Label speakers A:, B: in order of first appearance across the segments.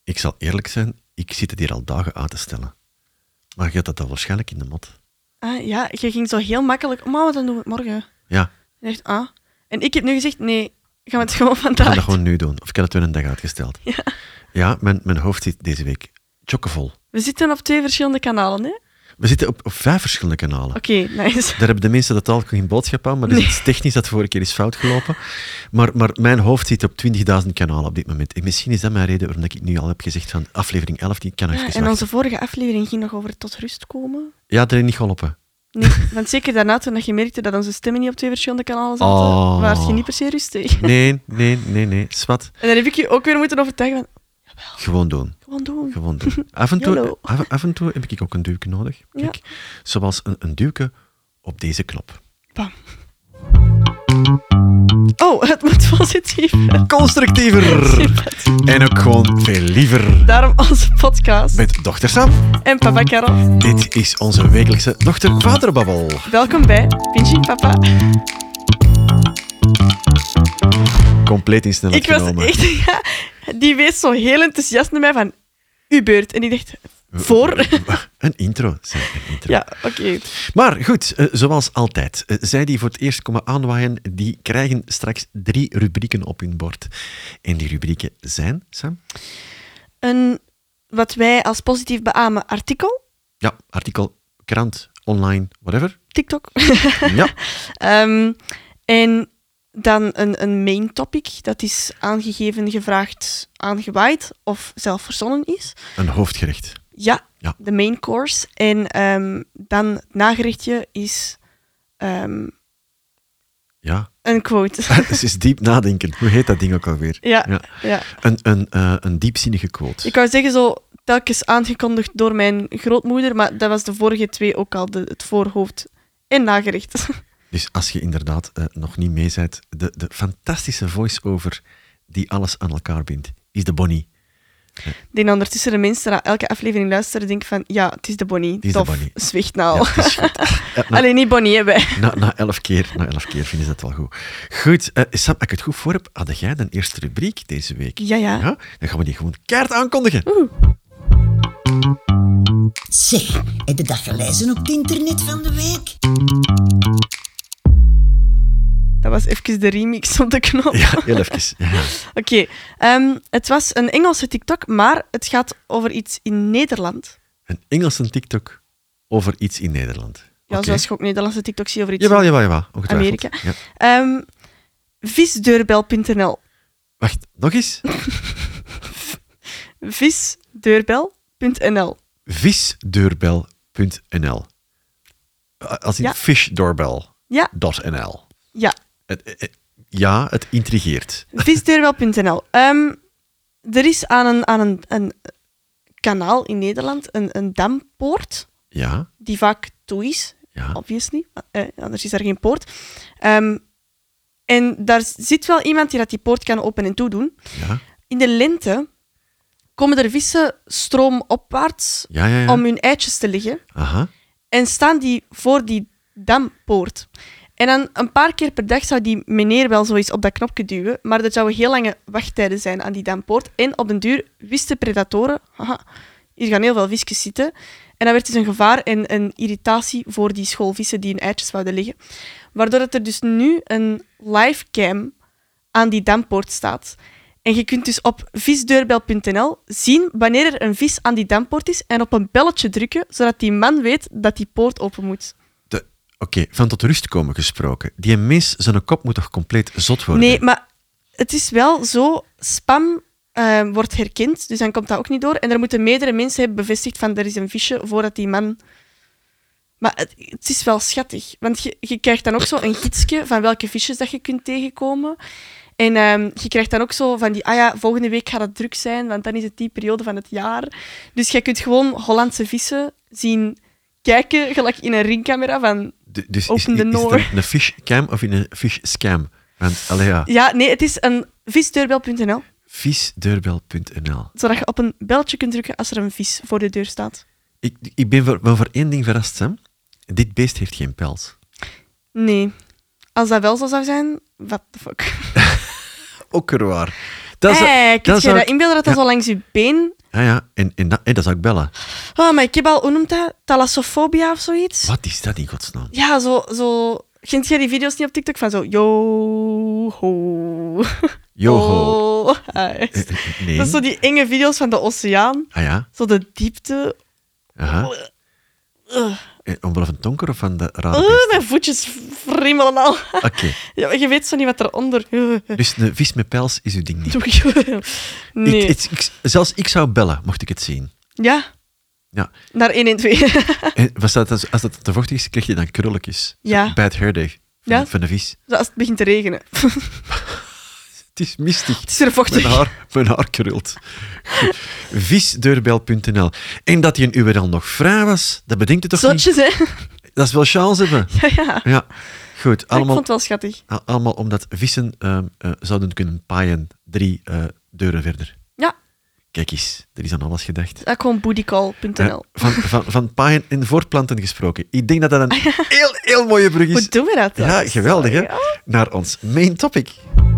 A: Ik zal eerlijk zijn, ik zit het hier al dagen uit te stellen. Maar je had dat dan waarschijnlijk in de mot.
B: Ja, je ging zo heel makkelijk... Maar dan doen we het morgen.
A: Ja.
B: Je dacht, En ik heb nu gezegd, nee, gaan we het gewoon
A: Ik
B: vandaag
A: ga dat gewoon nu doen. Of ik heb het weer een dag uitgesteld.
B: Ja.
A: Ja, mijn hoofd zit deze week chockevol.
B: We zitten op 2 verschillende kanalen, hè?
A: We zitten op 5 verschillende kanalen.
B: Oké, nice.
A: Daar hebben de mensen totaal geen boodschap aan, maar dat is iets technisch dat vorige keer is fout gelopen. Maar mijn hoofd zit op 20.000 kanalen op dit moment. En misschien is dat mijn reden waarom ik nu al heb gezegd van aflevering 11, die kan even
B: Ja, en
A: wachten.
B: onze vorige aflevering ging nog over tot rust komen.
A: Ja, dat heeft niet geholpen.
B: Nee, want zeker daarna, toen je merkte dat onze stemmen niet op 2 verschillende kanalen zaten,
A: Oh.
B: was je niet per se rustig.
A: Nee. Swat.
B: En dan heb ik je ook weer moeten overtuigen van,
A: Gewoon doen.
B: gewoon doen.
A: Af en
B: YOLO.
A: toe heb ik ook een duwke nodig. Kijk, zoals een duwke op deze knop.
B: Bam. Oh, het moet positief.
A: Constructiever.
B: Sympathiek.
A: En ook gewoon veel liever.
B: Daarom onze podcast.
A: Met dochter Sam.
B: En papa Karel.
A: Dit is onze wekelijkse dochter-vaderbabbel.
B: Welkom bij Pinchy Papa.
A: Compleet in snelheid
B: Ik was
A: genomen.
B: echt... Ja, die wees zo heel enthousiast naar mij van... Uw beurt. En ik dacht... Voor?
A: Een intro. Sam, een intro.
B: Ja, oké.
A: Maar goed, zoals altijd. Zij die voor het eerst komen aanwaaien, die krijgen straks 3 rubrieken op hun bord. En die rubrieken zijn, Sam?
B: Een, wat wij als positief beamen, artikel.
A: Ja, artikel, krant, online, whatever.
B: TikTok.
A: Ja,
B: En dan een main topic. Dat is aangegeven, gevraagd, aangewaaid of zelf verzonnen is.
A: een hoofdgerecht.
B: Ja,
A: Ja.
B: de main course. En dan het nagerechtje is
A: Ja,
B: een quote.
A: het is diep nadenken. Hoe heet dat ding ook alweer?
B: Ja.
A: Een diepzinnige quote.
B: Ik wou zeggen zo telkens aangekondigd door mijn grootmoeder, maar dat was de vorige 2 ook al, het voorhoofd en nagerecht.
A: Dus als je inderdaad nog niet mee bent, de fantastische voice-over die alles aan elkaar bindt, is de Bonnie.
B: Ik denk ondertussen de mensen naar elke aflevering luisteren denken van, ja, het is de Bonnie.
A: is de
B: Tof,
A: Bonnie.
B: zwicht nou.
A: Ja, het is goed.
B: Alleen niet Bonnie, hè, wij.
A: Na 11 keer vinden ze dat wel goed. Goed, Sam, als ik het goed voor heb, had jij de eerste rubriek deze week?
B: Ja.
A: Dan gaan we die gewoon keihard aankondigen.
C: Zeg, heb je dat gelezen op het internet van de week?
B: Dat was even de remix op de knop.
A: Ja, heel even. Ja.
B: Oké, het was een Engelse TikTok, maar het gaat over iets in Nederland.
A: Een Engelse TikTok over iets in Nederland.
B: Ja,
A: Oké.
B: zoals je ook Nederlandse TikToks ziet over iets
A: Jawel,
B: in
A: ongetwijfeld.
B: Amerika.
A: Ja.
B: Visdeurbel.nl.
A: Wacht, nog eens?
B: Visdeurbel.nl.
A: Visdeurbel.nl. Als in
B: Ja.
A: fishdoorbell.nl.
B: Ja. Ja,
A: Ja, het intrigeert.
B: visdeurbel.nl. Er is aan een kanaal in Nederland een dampoort,
A: Ja,
B: die vaak toe is,
A: ja.
B: obviously. Anders is er geen poort. En daar zit wel iemand die die poort kan open en toe doen.
A: Ja,
B: In de lente komen er vissen stroomopwaarts
A: ja.
B: om hun eitjes te leggen.
A: Aha.
B: En staan die voor die dampoort. En dan een paar keer per dag zou die meneer wel zo eens op dat knopje duwen, maar er zouden heel lange wachttijden zijn aan die dampoort. En op den duur wisten predatoren, hier gaan heel veel visjes zitten. En dat werd dus een gevaar en een irritatie voor die schoolvissen die hun eitjes zouden leggen. Waardoor dat er dus nu een livecam aan die dampoort staat. En je kunt dus op visdeurbel.nl zien wanneer er een vis aan die dampoort is en op een belletje drukken, zodat die man weet dat die poort open moet.
A: Oké, van tot rust komen gesproken. Die mens, zijn kop moet toch compleet zot worden?
B: Nee, maar het is wel zo, spam wordt herkend, dus dan komt dat ook niet door. En er moeten meerdere mensen hebben bevestigd van er is een visje voordat die man... Maar het is wel schattig, want je krijgt dan ook zo een gidsje van welke visjes dat je kunt tegenkomen. En je krijgt dan ook zo van die, volgende week gaat het druk zijn, want dan is het die periode van het jaar. Dus je kunt gewoon Hollandse vissen zien kijken, gelijk in een ringcamera van...
A: Dus
B: Open the
A: is
B: door.
A: het een fishcam of een fishscam? Want, allee ja,
B: Ja, nee, het is een visdeurbel.nl,
A: visdeurbel.nl.
B: zodat je op een belletje kunt drukken als er een vis voor de deur staat.
A: Ik ben wel voor één ding verrast, Sam. Dit beest heeft geen pels.
B: Nee. Als dat wel zo zou zijn, what the fuck.
A: Ook er waar. Dat is,
B: Kun je
A: zou
B: dat
A: ik-
B: inbeelden dat dat zo langs je been...
A: ja. En dat zou ik bellen.
B: Oh, maar ik heb al... Hoe noemt dat? Thalassofobia of zoiets?
A: Wat is dat in godsnaam?
B: Ja, zo... Vind jij die video's niet op TikTok van zo... Yo-ho.
A: Joho.
B: Oh, hi.
A: Nee.
B: Dat is zo die enge video's van de oceaan.
A: Ah ja?
B: Zo de diepte.
A: Aha.
B: Ugh.
A: Omwille van donker of van de rare beesten?
B: Mijn voetjes friemelen al.
A: Oké.
B: Ja, maar je weet zo niet wat eronder...
A: Dus een vis met pels is uw ding niet.
B: Nee.
A: Zelfs ik zou bellen, mocht ik het zien.
B: Ja.
A: Ja.
B: Naar 112.
A: En wat staat dat, als dat te vochtig is, krijg je dan krulletjes.
B: Ja.
A: Bad hair day
B: Ja.
A: van de vis.
B: Zo als het begint te regenen.
A: Het is mistig.
B: Het is er vochtig.
A: Mijn haar krult. Visdeurbel.nl. En dat die een URL nog vrij was, dat bedenkt u toch niet?
B: Zotjes, hè?
A: Dat is wel chance hebben.
B: Ja.
A: Ja. Goed,
B: Ik
A: allemaal,
B: vond het wel schattig.
A: allemaal omdat vissen zouden kunnen paaien 3 deuren verder.
B: Ja.
A: Kijk eens, er is aan alles gedacht.
B: Gewoon bootycall.nl.
A: Van paaien en voortplanten gesproken. Ik denk dat dat een heel mooie brug is.
B: Hoe doen we dat dan?
A: Ja, geweldig, hè?
B: Ja.
A: Naar ons main topic.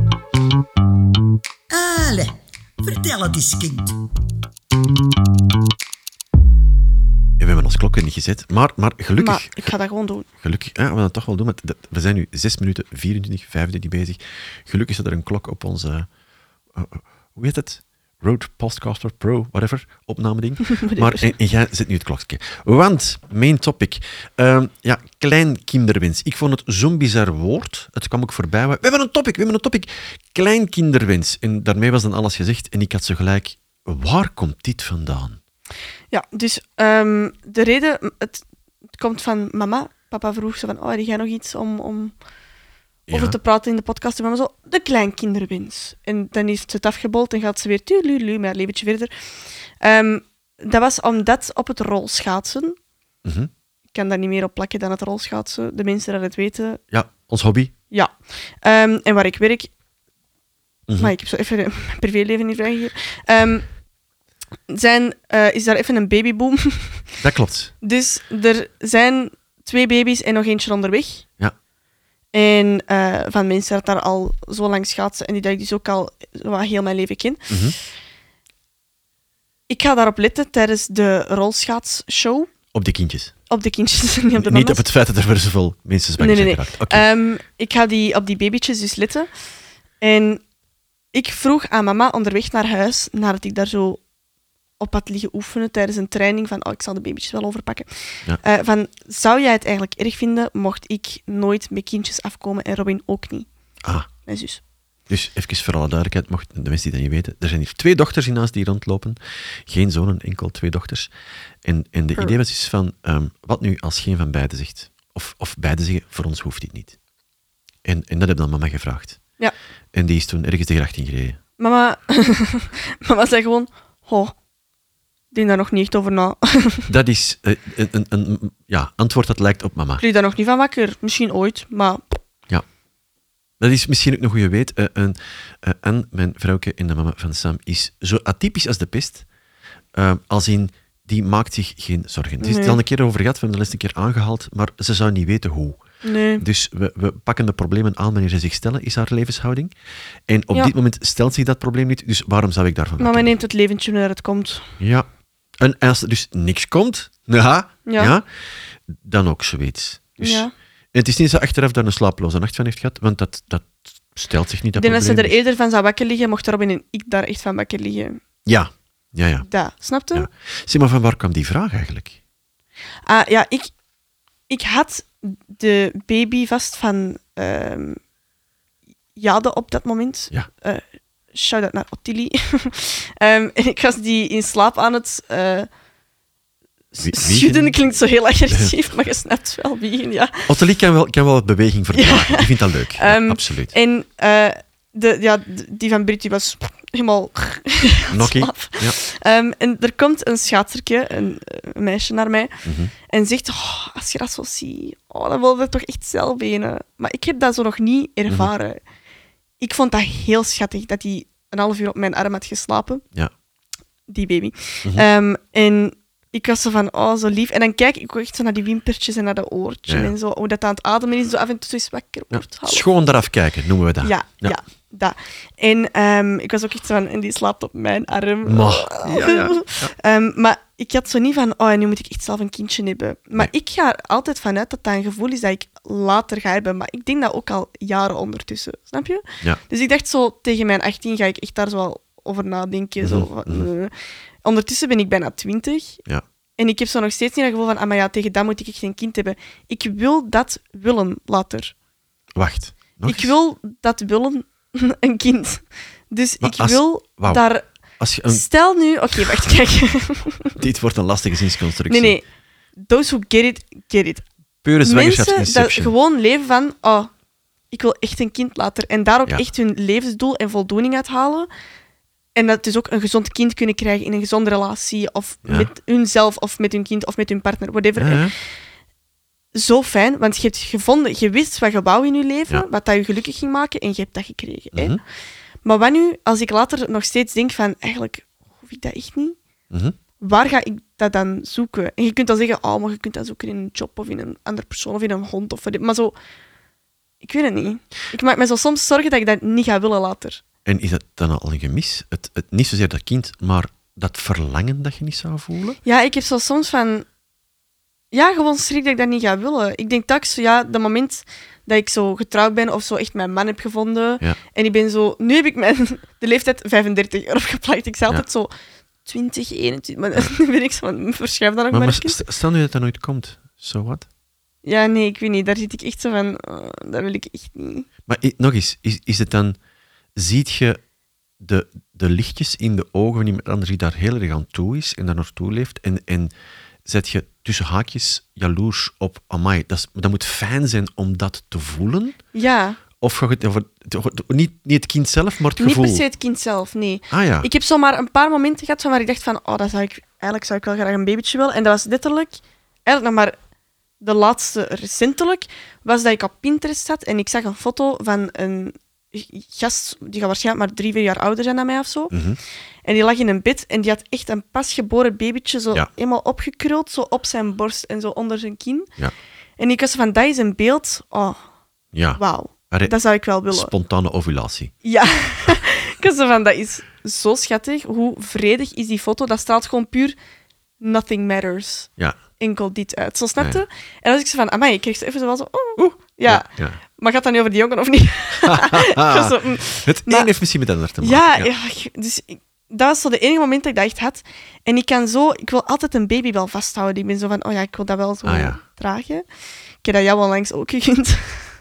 C: Allee, vertel het eens, kind.
A: We hebben ons klokken niet gezet, maar gelukkig...
B: Maar ik ga dat gewoon doen.
A: Gelukkig, ja, we gaan het toch wel doen. Want we zijn nu 6 minuten 24, 25 bezig. Gelukkig staat er een klok op onze... hoe heet het? Rode Podcaster Pro, whatever, opnameding. Maar en jij zet nu het klokje. Want, main topic. Kleinkinderwens. Ik vond het zo'n bizar woord. Het kwam ook voorbij. We hebben een topic. Kleinkinderwens. En daarmee was dan alles gezegd. En ik had zo gelijk... Waar komt dit vandaan?
B: Ja, dus de reden... Het komt van mama. Papa vroeg zo van... die jij nog iets om over te praten in de podcast? En mama zo... De kleinkinderwens. En dan heeft ze het afgebold en gaat ze weer... Tuurlulu, met haar leventje verder. Dat was omdat op het rolschaatsen...
A: Mhm.
B: Ik kan daar niet meer op plakken dan het rolschaatsen. De mensen dat het weten...
A: Ja, ons hobby.
B: Ja. En waar ik werk...
A: Mhm.
B: Maar ik heb zo even mijn privéleven niet vrijgegeven. Is daar even een babyboom.
A: Dat klopt.
B: Dus er zijn 2 baby's en nog eentje onderweg.
A: Ja.
B: En van mensen dat daar al zo lang schaatsen en die dat ik dus ook al heel mijn leven ken.
A: Mhm.
B: Ik ga daarop letten tijdens de rolschaatsshow.
A: Op de kindjes.
B: Op de kindjes, niet op de
A: Niet
B: mama's.
A: op het feit dat er weer zoveel mensen zwanger
B: Nee.
A: zijn geraakt. Oké.
B: Ik ga op die babytjes dus letten. En ik vroeg aan mama onderweg naar huis, nadat ik daar zo op had liggen oefenen tijdens een training, van ik zal de babytjes wel overpakken.
A: Ja.
B: Zou jij het eigenlijk erg vinden mocht ik nooit met kindjes afkomen en Robin ook niet, mijn zus?
A: Dus even voor alle duidelijkheid, mocht de mensen die dat niet weten, er zijn hier 2 dochters in huis die rondlopen. Geen zonen, enkel 2 dochters. En de idee was dus van, wat nu als geen van beiden zegt? Of beide zeggen, voor ons hoeft dit niet. En dat heb dan mama gevraagd.
B: Ja.
A: En die is toen ergens de gracht ingereden.
B: Mama zei gewoon, ik denk daar nog niet echt over na.
A: Dat is een antwoord dat lijkt op mama.
B: Ik lig daar nog niet van wakker. Misschien ooit, maar...
A: Dat is misschien ook nog hoe je weet. Anne, mijn vrouwke en de mama van Sam, is zo atypisch als de pest. Als in, die maakt zich geen zorgen. Het is het al een keer over gehad, we hebben de les een keer aangehaald, maar ze zou niet weten hoe.
B: Nee.
A: Dus we pakken de problemen aan wanneer ze zich stellen, is haar levenshouding. En op dit moment stelt zich dat probleem niet, dus waarom zou ik daarvan
B: Mama
A: wakker
B: neemt het leventje wanneer het komt.
A: Ja. En als er dus niks komt, dan ook zoiets. Dus,
B: Ja.
A: en het is niet dat ze achteraf daar een slapeloze nacht van heeft gehad, want dat stelt zich niet, dat
B: Ik denk dat
A: probleem.
B: ze er eerder van zou wakker liggen, mocht Robin en ik daar echt van wakker liggen.
A: Ja.
B: Dat, snap je?
A: Ja. Zeg maar, van waar kwam die vraag eigenlijk?
B: Ik had de baby vast van Jade op dat moment.
A: Ja.
B: Shout-out naar Ottilie. En ik was die in slaap aan het schudden. Klinkt zo heel agressief, maar je snapt wel wiegen, ja.
A: Ottilie kan wel wat beweging verdragen. Die vindt dat leuk. Ja, absoluut.
B: En die van Brit die was helemaal
A: Nokkie.
B: slaap.
A: Ja.
B: En er komt een schaatsertje, een meisje naar mij,
A: Mhm.
B: en zegt, als je dat zo ziet, dan wil je toch echt zelfbenen. Maar ik heb dat zo nog niet ervaren. Ik vond dat heel schattig, dat hij een half uur op mijn arm had geslapen.
A: Ja.
B: Die baby. En ik was zo van, zo lief. En dan kijk ik ook echt zo naar die wimpertjes en naar de oortjes
A: Ja.
B: en zo. Hoe dat aan het ademen is, zo af en toe is wakker
A: Ja.
B: wordt.
A: Schoon eraf kijken, noemen we dat.
B: Ja. dat. En ik was ook echt zo van, en die slaapt op mijn arm.
A: Ja.
B: Maar ik had zo niet van, nu moet ik echt zelf een kindje hebben. Maar
A: Nee.
B: ik ga er altijd vanuit dat dat een gevoel is dat ik later ga hebben. Maar ik denk dat ook al jaren ondertussen, snap je?
A: Ja.
B: Dus ik dacht zo, tegen mijn 18 ga ik echt daar zo wel over nadenken. Zo, van, Ondertussen ben ik bijna 20.
A: Ja.
B: En ik heb zo nog steeds niet het gevoel van, maar ja, tegen dat moet ik echt een kind hebben. Ik wil dat willen later.
A: Wacht. Nog
B: Ik
A: eens?
B: wil dat willen een kind. Dus
A: Maar
B: ik
A: als-
B: wil
A: wauw.
B: daar...
A: Als je een,
B: Stel nu... Oké, wacht, kijk.
A: dit wordt een lastige zinsconstructie.
B: Nee. Those who get it, get it.
A: Pure
B: Mensen dat
A: zwangerschapsinception.
B: gewoon leven van... ik wil echt een kind later. En daar ook
A: Ja.
B: echt hun levensdoel en voldoening uit halen. En dat dus ook een gezond kind kunnen krijgen in een gezonde relatie. Of
A: Ja.
B: met hunzelf, of met hun kind, of met hun partner, whatever.
A: Ja.
B: Zo fijn, want je hebt gevonden... Je wist wat je wou in je leven,
A: Ja.
B: wat dat je gelukkig ging maken, en je hebt dat gekregen. Hè?
A: Mhm.
B: Maar wat nu, als ik later nog steeds denk van... Eigenlijk hoef ik dat echt niet.
A: Mhm.
B: Waar ga ik dat dan zoeken? En je kunt dan zeggen, maar je kunt dat zoeken in een job of in een andere persoon of in een hond. Maar zo... Ik weet het niet. Ik maak me zo soms zorgen dat ik dat niet ga willen later.
A: En is dat dan al een gemis? Het niet zozeer dat kind, maar dat verlangen dat je niet zou voelen?
B: Ja, ik heb zo soms van... Ja, gewoon schrik dat ik dat niet ga willen. Ik denk dat de moment dat ik zo getrouwd ben of zo echt mijn man heb gevonden.
A: Ja.
B: En ik ben zo... Nu heb ik de leeftijd 35 erop geplakt. Ik zei altijd zo 20, 21. Maar nu ben ik zo van... Verschuif dat nog maar
A: Maar
B: eens.
A: stel nu dat dat nooit komt. So what?
B: Ja, nee, ik weet niet. Daar zit ik echt zo van... dat wil ik echt niet.
A: Maar nog eens, is het dan... Ziet je de lichtjes in de ogen van iemand anders die daar heel erg aan toe is en daar naartoe leeft en zet je tussen haakjes jaloers op amai, dat moet fijn zijn om dat te voelen?
B: Ja,
A: Of gaat het over... Niet het kind zelf, maar het
B: niet
A: gevoel?
B: per se het kind zelf, nee.
A: Ah ja.
B: Ik heb zomaar een paar momenten gehad waar ik dacht van... Eigenlijk zou ik wel graag een babytje willen. En dat was letterlijk... Eigenlijk nog maar de laatste recentelijk, was dat ik op Pinterest zat en ik zag een foto van een gast, die gaat waarschijnlijk maar 3-4 jaar ouder zijn dan mij of zo.
A: Mhm.
B: En die lag in een bed en die had echt een pasgeboren babytje zo
A: Ja.
B: helemaal opgekruld, zo op zijn borst en zo onder zijn kin.
A: Ja.
B: En ik was van, dat is een beeld,
A: Ja.
B: wauw,
A: Arre-
B: dat zou ik wel willen.
A: Spontane ovulatie.
B: Ja, ik was zo van, dat is zo schattig. Hoe vredig is die foto? Dat straalt gewoon puur nothing matters.
A: Ja.
B: Enkel dit uit. Zo snapte?
A: Ja.
B: En dan was ik zo van, amai, ik kreeg zo even zo wel zo... Ja.
A: Ja.
B: Maar gaat dat nu over die jongen of niet? Ik was zo,
A: Het
B: Maar-
A: een heeft misschien met het ander te maken.
B: ja, dus dat was zo de enige moment dat ik dat echt had. En ik wil altijd een baby wel vasthouden. Ik ben zo van, ik wil dat wel zo
A: Ah, ja.
B: dragen. Ik heb dat jou onlangs ook gegund.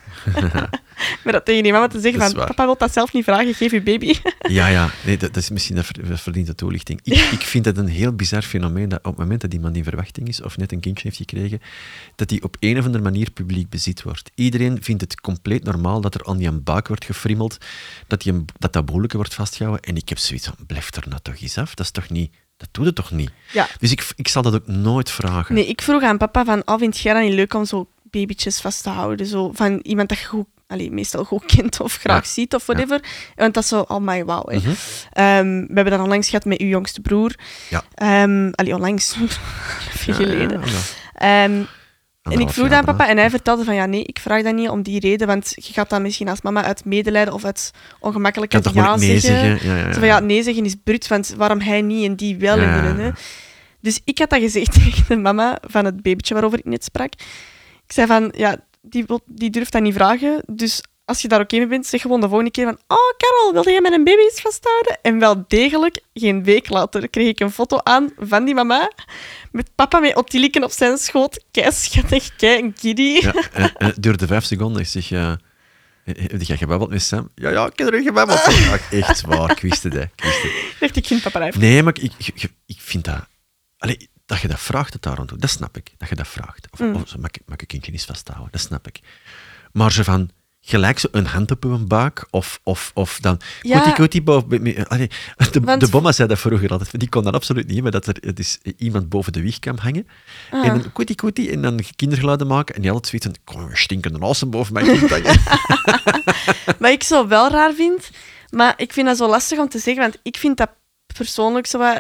B: Maar dat tegen die mama te zeggen
A: Dat is
B: van,
A: waar.
B: papa wil dat zelf niet vragen, geef je baby.
A: Ja. Nee, dat is misschien dat verdient de toelichting. Ik vind het een heel bizar fenomeen dat op het moment dat iemand in verwachting is of net een kindje heeft gekregen, dat die op een of andere manier publiek bezit wordt. Iedereen vindt het compleet normaal dat er aan die buik wordt gefrimmeld, dat bolleke wordt vastgehouden. En ik heb zoiets van, blijf er nou toch eens af. Dat is toch niet... Dat doet het toch niet?
B: Ja.
A: Dus ik zal dat ook nooit vragen.
B: Nee, ik vroeg aan papa van, vind jij dat niet leuk om zo babytjes vast te houden? Zo van iemand dat je goed, meestal goed kent of graag
A: Ja.
B: ziet of whatever. Want dat is zo, wauw. Hè.
A: Mhm.
B: We hebben dat onlangs gehad met uw jongste broer.
A: Ja.
B: Onlangs. Veel geleden.
A: Ja.
B: En ik vroeg dat aan papa en hij vertelde van, nee, ik vraag dat niet om die reden, want je gaat dat misschien als mama uit medelijden of uit ongemakkelijkheid
A: Kan toch maar nee zeggen? Ja.
B: Zo van, nee zeggen is brut, want waarom hij niet en die wel
A: Ja.
B: en willen. Hè? Dus ik had dat gezegd tegen de mama van het babytje waarover ik net sprak. Ik zei van, die durft dat niet vragen, dus als je daar oké mee bent, zeg gewoon de volgende keer van, Carol, wilde jij met een baby iets vasthouden? En wel degelijk, geen week later, kreeg ik een foto aan van die mama met papa met Ottilieken op zijn schoot. Kei schattig, kei een kiddie.
A: Ja, en het duurde 5 seconden. Ik zeg, heb jij gebabbeld met Sam? Ja, ik heb er gebabbeld. Ja, echt waar, ik wist het.
B: Ik dacht, ik vind papa even.
A: Nee, maar ik vind dat... Allee, dat je dat vraagt, het daar aan toe, dat snap ik. Dat je dat vraagt. Of zo, mag ik een kindje niet vasthouden? Dat snap ik. Maar ze van... Gelijk zo een hand op een buik, of dan...
B: Ja.
A: Koetie boven... Allee,
B: Want-
A: de bomma zei dat vroeger altijd. Die kon dat absoluut niet, maar dat er is iemand boven de wieg kan hangen. En een koetie, en dan kindergeluiden maken. En die had zoiets van... Kom, stinkende asem boven mijn kind hangen.
B: Wat ik zo wel raar vind, maar ik vind dat zo lastig om te zeggen, want ik vind dat persoonlijk zo wat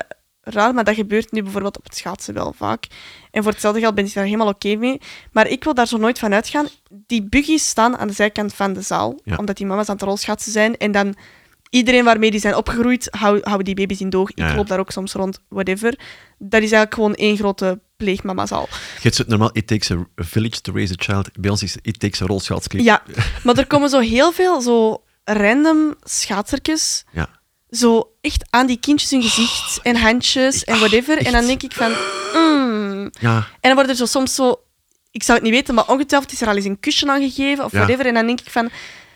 B: raar, maar dat gebeurt nu bijvoorbeeld op het schaatsen wel vaak. En voor hetzelfde geld ben ik daar helemaal oké mee. Maar ik wil daar zo nooit van uitgaan. Die buggies staan aan de zijkant van de zaal, omdat die mama's aan het rolschaatsen zijn. En dan iedereen waarmee die zijn opgegroeid, houden die baby's in doog. Ik loop daar ook soms rond, whatever. Dat is eigenlijk gewoon één grote pleegmamazaal.
A: Je hebt zo normaal, it takes a village to raise a child. Bij ons is it takes a rolschaatsclub.
B: Ja, maar er komen zo heel veel zo random schaatsertjes.
A: Ja.
B: Zo echt aan die kindjes hun gezicht en handjes en whatever.
A: echt.
B: En dan denk ik van...
A: Ja.
B: En dan wordt er zo soms zo... Ik zou het niet weten, maar ongetwijfeld is er al eens een kusje aan gegeven of whatever. En dan denk ik van...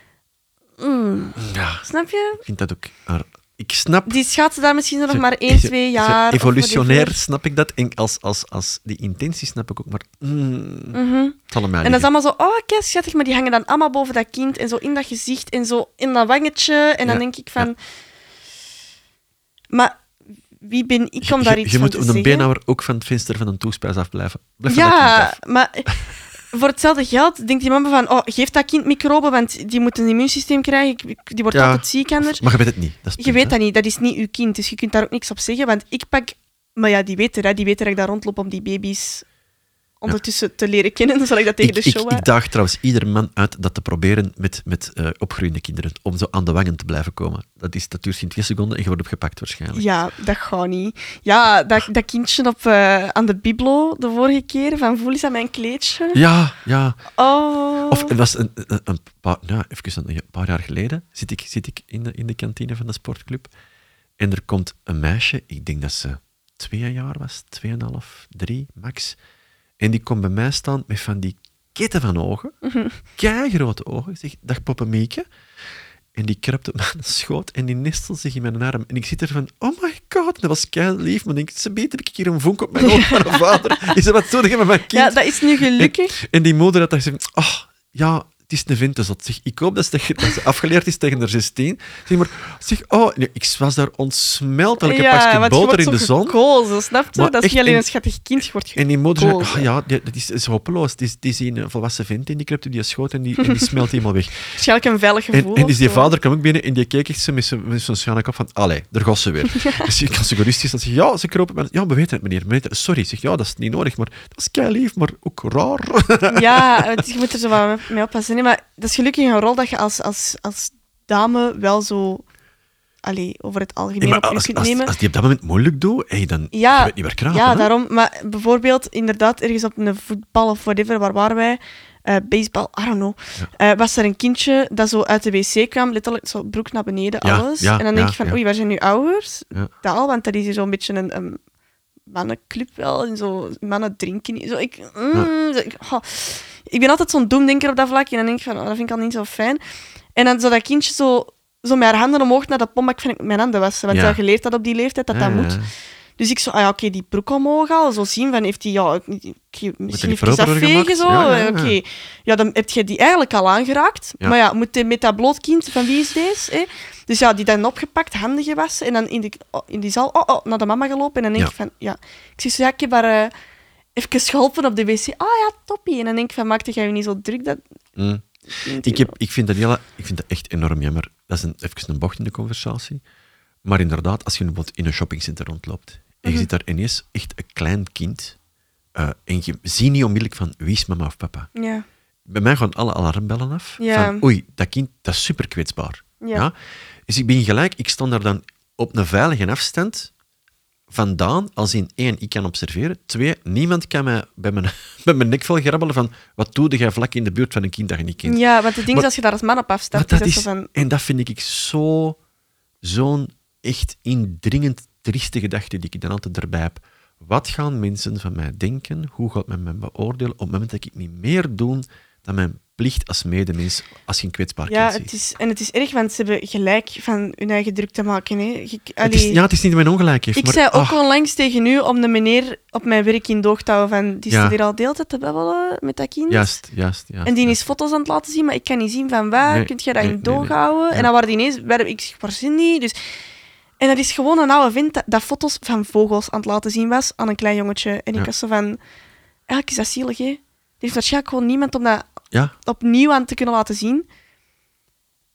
A: Ja.
B: Snap je?
A: Ik vind dat ook... Ik snap...
B: Die schaatsen daar misschien nog maar 1, 2 jaar.
A: Evolutionair snap ik dat. En als die intentie snap ik ook, maar... Het zal hem mij
B: En dat is allemaal zo... Oh, kijk, schattig. Maar die hangen dan allemaal boven dat kind. En zo in dat gezicht. En zo in dat wangetje. En dan denk ik van...
A: Ja.
B: Maar wie ben ik om daar iets
A: je
B: van
A: moet
B: te
A: een
B: zeggen?
A: beenhouwer ook van het venster van een toespuis afblijven. Blijf van dat kind
B: Ja,
A: af.
B: maar voor hetzelfde geld denkt die mama van... Oh, geef dat kind microben, want die moet een immuunsysteem krijgen. Die wordt altijd ziek anders.
A: Maar je weet het niet. Dat is het
B: Je
A: punt,
B: weet dat niet. Dat is niet uw kind. Dus je kunt daar ook niks op zeggen. Want ik pak... Maar ja, die weten dat ik daar rondloop om die baby's ondertussen te leren kennen, zoals ik dat tegen de show
A: Ik daag trouwens ieder man uit dat te proberen met opgroeiende kinderen, om zo aan de wangen te blijven komen. Dat duurt geen 2 seconden en je wordt opgepakt waarschijnlijk.
B: Ja, dat gaat niet. Ja, dat kindje aan de biblo de vorige keer, van voel eens aan mijn kleedje.
A: Ja.
B: Oh.
A: Of het was een paar jaar geleden, zit ik in de kantine van de sportclub en er komt een meisje, ik denk dat ze 2 jaar was, 2,5, 3 max. En die komt bij mij staan met van die ketten van ogen, keigrote ogen. Ik zeg, dag Poppemieke. En die kruipt op mijn schoot en die nestelt zich in mijn arm. En ik zit er van, oh my god, dat was kei lief. Maar ik denk, ze beter heb ik hier een vonk op mijn oog van een vader. Is dat wat doe je met mijn kind?
B: Ja, dat is nu gelukkig.
A: En die moeder had gezegd, ja, het is een vinterzot. Zeg, ik hoop dat ze afgeleerd is tegen de 16. Ik was daar ontsmeld. Elke pakje boter in de zon.
B: Gekozen, snap je?
A: Maar
B: dat is
A: echt,
B: niet alleen een schattig kind, je wordt
A: en die moeder zei,
B: gekozen.
A: dat is hopeloos. Die zien een volwassen vent en die kruipt op die schoot en die smelt helemaal weg.
B: Waarschijnlijk een veilig gevoel.
A: En dus die
B: of zo.
A: vader kwam ook binnen en die keek echt zo met zo'n schane kop van, allee, daar gaat ze weer. Dus ik kan zo gerust zijn. Ja, ze kropen. Maar, ja, we weten het, meneer. Sorry. Zeg, ja, dat is niet nodig, maar dat is kei lief, maar ook raar.
B: Ja, je moet er zo wat mee oppassen. Nee, maar dat is gelukkig een rol dat je als dame wel zo over het algemeen op je kunt nemen.
A: Als die op dat moment moeilijk doet, dan
B: Ja,
A: je weet niet meer krapen.
B: ja,
A: hè?
B: daarom. Maar bijvoorbeeld, inderdaad, ergens op een voetbal of whatever, waar waren wij? Baseball, I don't know. Was er een kindje dat zo uit de wc kwam, letterlijk zo broek naar beneden, alles. En dan denk ik van, oei, waar zijn nu ouders?
A: Ja.
B: Dat, want dat is hier zo'n beetje een mannenclub wel, en zo mannen drinken. Zo, ik ben altijd zo'n doemdenker op dat vlak, en dan denk ik van, dat vind ik al niet zo fijn. En dan zo dat kindje zo met haar handen omhoog naar de pombak van mijn handen wassen, want hij geleerd dat op die leeftijd, dat moet. Dus ik zo, oké, die broek omhoog al, zo zien van, heeft hij, misschien even afvegen, zo. Oké. Ja, dan heb je die eigenlijk al aangeraakt. Ja. Maar ja, moet met dat bloot kind, van wie is deze? Hè? Dus ja, die dan opgepakt, handen gewassen, en dan in die zaal naar de mama gelopen, en dan denk ik van, ik zeg zo, ik heb haar even geholpen op de wc. Ja, toppie. En dan denk ik van, maakte jij je niet zo druk dat...
A: Ik vind dat echt enorm jammer. Dat is even een bocht in de conversatie. Maar inderdaad, als je bijvoorbeeld in een shoppingcenter rondloopt en je ziet daar ineens echt een klein kind en je ziet niet onmiddellijk van wie is mama of papa.
B: Ja.
A: Bij mij gaan alle alarmbellen af.
B: Ja.
A: Van oei, dat kind dat is super kwetsbaar. Ja. Dus ik stond daar dan op een veilige afstand vandaan, als in 1, ik kan observeren, 2, niemand kan mij bij mijn nekvel grabbelen van wat doe jij vlak in de buurt van een kind dat je niet kent.
B: Ja, want het ding is, als je daar als man op afstapt,
A: dat
B: is dat zo van...
A: En dat vind ik zo'n echt indringend trieste gedachte die ik dan altijd erbij heb. Wat gaan mensen van mij denken? Hoe gaat men mij beoordelen op het moment dat ik niet meer doe dan mijn plicht als medemens, als je een kwetsbaar kind ziet?
B: Het is erg, want ze hebben gelijk van hun eigen druk te maken. Hè.
A: Het is niet dat mijn ongelijk heeft.
B: Ik
A: maar,
B: zei ook onlangs tegen u om de meneer op mijn werk in doog te houden van, die staat hier al de hele tijd te babbelen met dat kind.
A: Juist.
B: En die is foto's aan het laten zien, maar ik kan niet zien van waar, kun je dat in doog houden? Ja. En dan waren die ineens, ik zeg, waar zijn die? Dus... En dat is gewoon een oude vent dat foto's van vogels aan het laten zien was aan een klein jongetje. En ik was zo van... Eigenlijk is dat zielig, hè? Er heeft waarschijnlijk gewoon niemand om dat opnieuw aan te kunnen laten zien.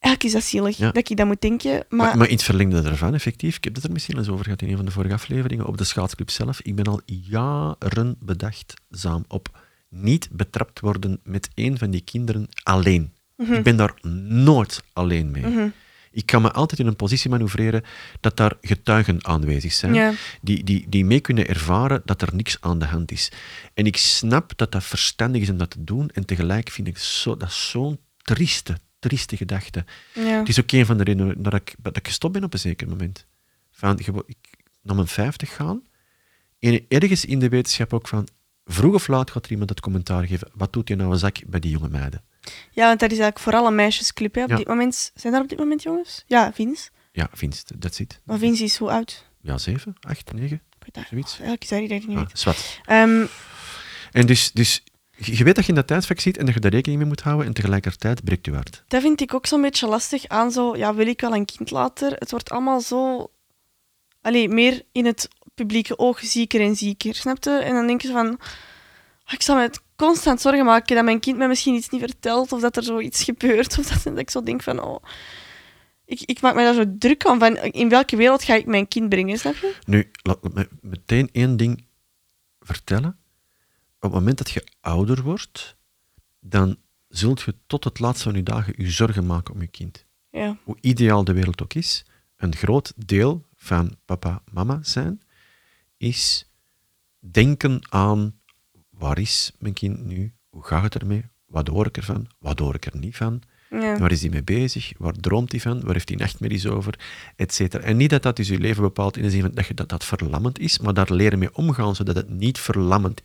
B: Eigenlijk is dat zielig,
A: Ja.
B: dat ik dat moet denken.
A: Maar in het verlengde daarvan, effectief, ik heb het er misschien eens over gehad in een van de vorige afleveringen, op de schaatsclub zelf, ik ben al jaren bedachtzaam op niet betrapt worden met een van die kinderen alleen. Ik ben daar nooit alleen mee. Ik kan me altijd in een positie manoeuvreren dat daar getuigen aanwezig zijn,
B: Ja.
A: die mee kunnen ervaren dat er niks aan de hand is. En ik snap dat dat verstandig is om dat te doen, en tegelijk vind ik dat zo'n trieste gedachte.
B: Ja.
A: Het is ook een van de redenen dat ik gestopt ben op een zeker moment. Van, ik naar mijn 50 gaan, en ergens in de wetenschap ook van, vroeg of laat gaat er iemand het commentaar geven, wat doet je nou een zak bij die jonge meiden?
B: Ja, want dat is eigenlijk vooral een meisjesclub. Hè. Op
A: Ja.
B: dit moment, zijn er op dit moment jongens? Ja, Vince.
A: Ja, Vince, that's it.
B: Maar Vince is hoe oud?
A: Ja, 7, 8, 9,
B: Ik weet dat.
A: zoiets.
B: Eigenlijk is dat niet dat ik niet weet.
A: Zwat.
B: Ehm,
A: En dus je weet dat je in dat tijdsvak zit en dat je daar rekening mee moet houden, en tegelijkertijd breekt je hart.
B: Dat vind ik ook zo'n beetje lastig aan zo... Ja, wil ik wel een kind later? Het wordt allemaal zo... meer in het publieke oog zieker en zieker, snap je? En dan denk je van... Ik zal me het constant zorgen maken dat mijn kind me misschien iets niet vertelt, of dat er zoiets gebeurt, of dat ik zo denk van... Oh, ik maak me daar zo druk aan, van in welke wereld ga ik mijn kind brengen, snap je?
A: Nu, laat me meteen één ding vertellen. Op het moment dat je ouder wordt, dan zult je tot het laatste van je dagen je zorgen maken om je kind.
B: Ja.
A: Hoe ideaal de wereld ook is, een groot deel van papa, mama zijn, is denken aan, waar is mijn kind nu? Hoe gaat het ermee? Wat hoor ik ervan? Wat hoor ik er niet van?
B: Ja.
A: Waar is hij mee bezig? Waar droomt hij van? Waar heeft hij nachtmerries over? Etcetera. En niet dat dat dus je leven bepaalt in de zin van dat verlammend is, maar daar leren mee omgaan zodat het niet verlammend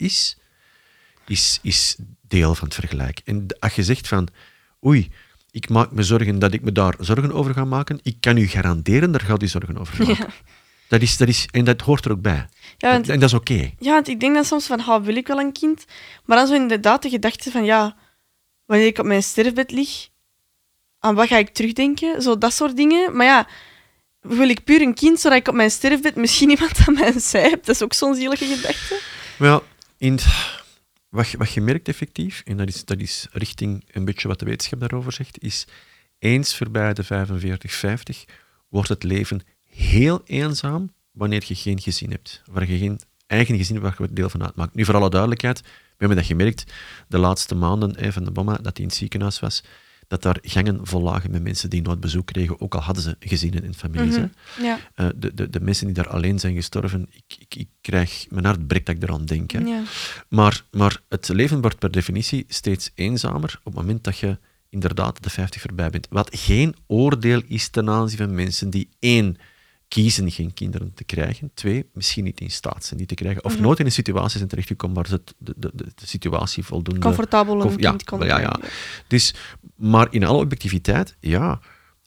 A: is deel van het vergelijk. En als je zegt van, oei, ik maak me zorgen dat ik me daar zorgen over ga maken, ik kan u garanderen, daar gaat u zorgen over maken.
B: Ja.
A: En dat hoort er ook bij.
B: Ja, want,
A: En dat is oké.
B: ja, want ik denk dan soms van, wil ik wel een kind? Maar dan zo inderdaad de gedachte van, ja, wanneer ik op mijn sterfbed lig, aan wat ga ik terugdenken? Zo dat soort dingen. Maar ja, wil ik puur een kind, zodat ik op mijn sterfbed misschien iemand aan mijn zij heb? Dat is ook zo'n zielige gedachte.
A: Wel, wat je merkt effectief, en dat is richting een beetje wat de wetenschap daarover zegt, is eens voorbij de 45, 50 wordt het leven heel eenzaam wanneer je geen gezin hebt. Waar je geen eigen gezin hebt waar je deel van uitmaakt. Nu, voor alle duidelijkheid, we hebben dat gemerkt de laatste maanden van de bomma, dat hij in het ziekenhuis was, dat daar gangen vol lagen met mensen die nooit bezoek kregen, ook al hadden ze gezinnen en families. Hè.
B: Ja.
A: De mensen die daar alleen zijn gestorven, ik krijg mijn hart breekt dat ik eraan denk. Hè.
B: Ja.
A: Maar het leven wordt per definitie steeds eenzamer op het moment dat je inderdaad de 50 voorbij bent. Wat geen oordeel is ten aanzien van mensen die 1, kiezen geen kinderen te krijgen, 2, misschien niet in staat zijn die te krijgen, of nooit in een situatie zijn terechtgekomen waar ze de situatie voldoende...
B: Comfortabel een kind kon
A: ja.
B: krijgen.
A: Dus, maar in alle objectiviteit, ja.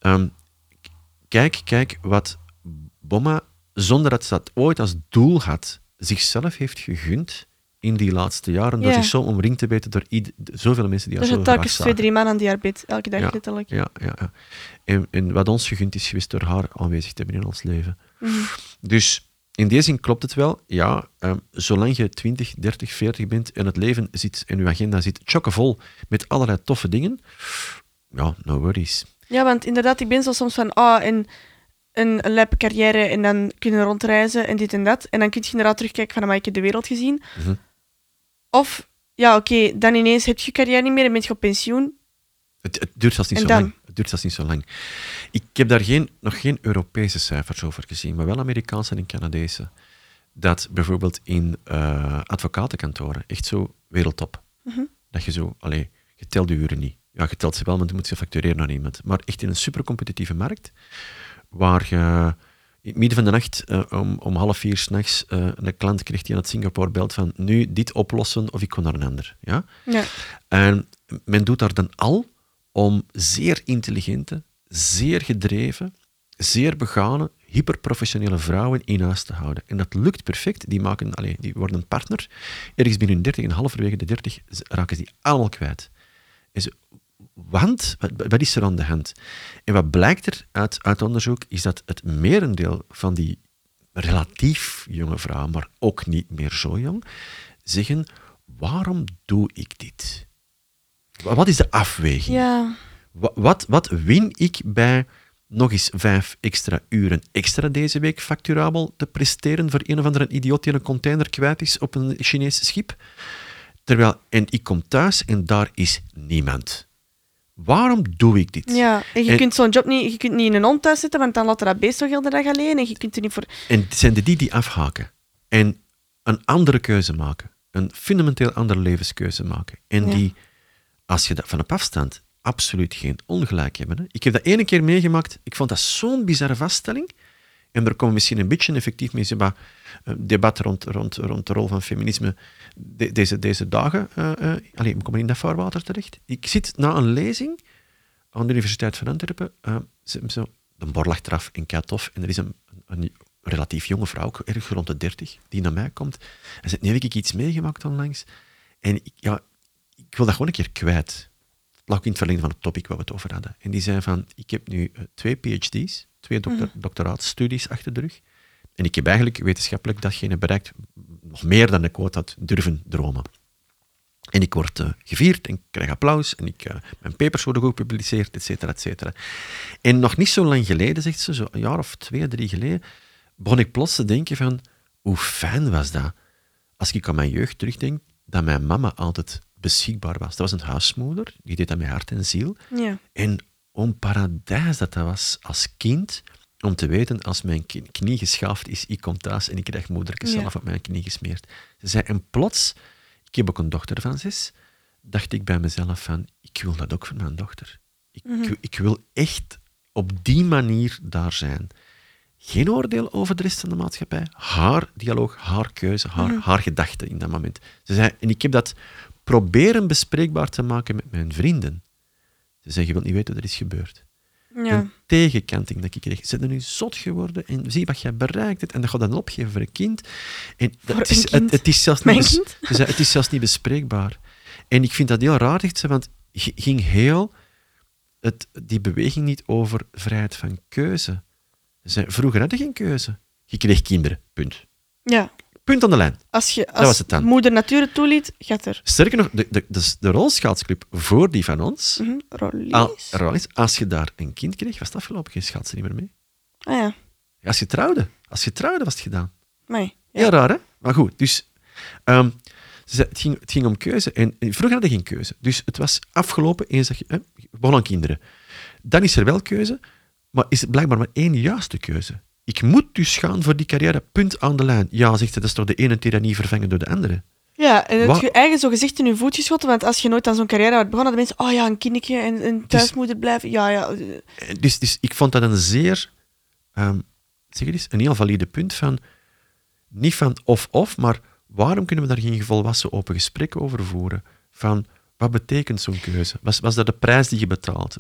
A: Kijk wat Bomma, zonder dat ze dat ooit als doel had, zichzelf heeft gegund in die laatste jaren, door
B: Ja.
A: zich zo omringd te weten door zoveel mensen die
B: Er
A: haar zo
B: zijn telkens
A: graag
B: 2-3 man aan die arbeid, elke dag
A: Ja.
B: letterlijk.
A: Ja. En wat ons gegund is geweest door haar aanwezig te hebben in ons leven. Dus in die zin klopt het wel. Ja, zolang je 20, 30, 40 bent en het leven zit en je agenda zit chockevol met allerlei toffe dingen, ja, no worries.
B: Ja, want inderdaad, ik ben zo soms van, een lijpe carrière en dan kunnen rondreizen en dit en dat. En dan kun je inderdaad terugkijken van, ik heb de wereld gezien.
A: Mhm.
B: Of, ja, oké, dan ineens heb je carrière niet meer en ben je op pensioen.
A: Het duurt zelfs niet
B: En
A: zo
B: dan?
A: lang. Het duurt zelfs niet zo lang. Ik heb daar nog geen Europese cijfers over gezien, maar wel Amerikaanse en Canadese. Dat bijvoorbeeld in advocatenkantoren echt zo wereldtop. Dat je zo, je telt de uren niet. Ja, je telt ze wel, maar dan moet je factureren naar iemand. Maar echt in een supercompetitieve markt, waar je in het midden van de nacht om 3:30 s'nachts een klant krijgt die aan het Singapore belt van nu dit oplossen of ik ga naar een ander. Ja?
B: Ja.
A: En men doet daar dan al om zeer intelligente, zeer gedreven, zeer begane, hyperprofessionele vrouwen in huis te houden. En dat lukt perfect. Die worden een partner. Ergens binnen 30 en halverwege de 30 raken ze die allemaal kwijt. Want, wat is er aan de hand? En wat blijkt er uit onderzoek, is dat het merendeel van die relatief jonge vrouwen, maar ook niet meer zo jong, zeggen, waarom doe ik dit? Wat is de afweging?
B: Ja.
A: Wat win ik bij nog eens 5 extra uren extra deze week facturabel te presteren voor een of andere idioot die een container kwijt is op een Chinees schip? En ik kom thuis en daar is niemand. Waarom doe ik dit?
B: Ja, en je kunt zo'n job niet, je kunt niet in een hond thuis zitten, want dan laat er dat beest toch heel de dag alleen en je kunt er niet voor...
A: En het zijn die afhaken en een andere keuze maken. Een fundamenteel andere levenskeuze maken. En die, als je dat van op afstand, absoluut geen ongelijk hebben. Hè. Ik heb dat 1 keer meegemaakt. Ik vond dat zo'n bizarre vaststelling. En daar komen misschien een beetje effectief mee debat rond de rol van feminisme deze dagen. We komen in dat vaarwater terecht. Ik zit na een lezing aan de Universiteit van Antwerpen. De bor lag eraf en kei tof. En er is een relatief jonge vrouw, ook erg rond de 30, die naar mij komt. En zegt, nee, heb ik iets meegemaakt onlangs. En ik wil dat gewoon een keer kwijt. Het lag ook in het verlengde van het topic waar we het over hadden. En die zei van, ik heb nu 2 PhD's, 2 doctoraatstudies achter de rug. En ik heb eigenlijk wetenschappelijk datgene bereikt, nog meer dan ik ooit had durven dromen. En ik word gevierd en ik krijg applaus en mijn papers worden goed gepubliceerd, et cetera, et cetera. En nog niet zo lang geleden, zegt ze, zo een jaar of 2, 3 geleden, begon ik plots te denken van, hoe fijn was dat? Als ik aan mijn jeugd terugdenk, dat mijn mama altijd beschikbaar was. Dat was een huismoeder, die deed dat met hart en ziel.
B: Ja.
A: En om paradijs dat was als kind, om te weten, als mijn knie geschaafd is, ik kom thuis en ik krijg moederke zelf op mijn knie gesmeerd. Ze zei, en plots, ik heb ook een dochter van 6, dacht ik bij mezelf van, ik wil dat ook voor mijn dochter. Ik wil echt op die manier daar zijn. Geen oordeel over de rest van de maatschappij. Haar dialoog, haar keuze, haar gedachte in dat moment. Ze zei, en ik heb dat proberen bespreekbaar te maken met mijn vrienden. Ze zei, je wilt niet weten wat er is gebeurd.
B: Ja.
A: Een tegenkanting dat ik kreeg. Ze zijn nu zot geworden en zie wat jij bereikt hebt. En dat gaat dan opgeven voor een kind. En het is zelfs niet ze zei, het is zelfs niet bespreekbaar. En ik vind dat heel raar, zegt ze, want ging heel die beweging niet over vrijheid van keuze. Ze zei, vroeger had je geen keuze. Je kreeg kinderen, punt.
B: Ja.
A: Punt aan de lijn.
B: Als
A: was het dan.
B: moeder natuur het toeliet, gaat er.
A: Sterker nog, de rolschaatsclub voor die van ons,
B: Rollies.
A: als je daar een kind kreeg, was het afgelopen, geen schaatsen niet meer mee.
B: Ah ja.
A: Als je trouwde was het gedaan.
B: Nee. Ja.
A: Heel raar, hè? Maar goed, dus ze zei, het ging om keuze. En vroeger had je geen keuze. Dus het was afgelopen eens dat je begon aan kinderen. Dan is er wel keuze, maar is er blijkbaar maar 1 juiste keuze. Ik moet dus gaan voor die carrière, punt aan de lijn. Ja, zegt ze, dat is toch de ene tirannie vervangen door de andere.
B: Ja, en heb je eigen zo gezicht in je voet geschoten, want als je nooit aan zo'n carrière had begonnen, hadden mensen, een kindje en thuismoeder blijven. Ja.
A: Dus ik vond dat een zeer, zeg het eens, een heel valide punt van, niet van of, maar waarom kunnen we daar geen volwassen open gesprek over voeren? Van, wat betekent zo'n keuze? Was dat de prijs die je betaalt?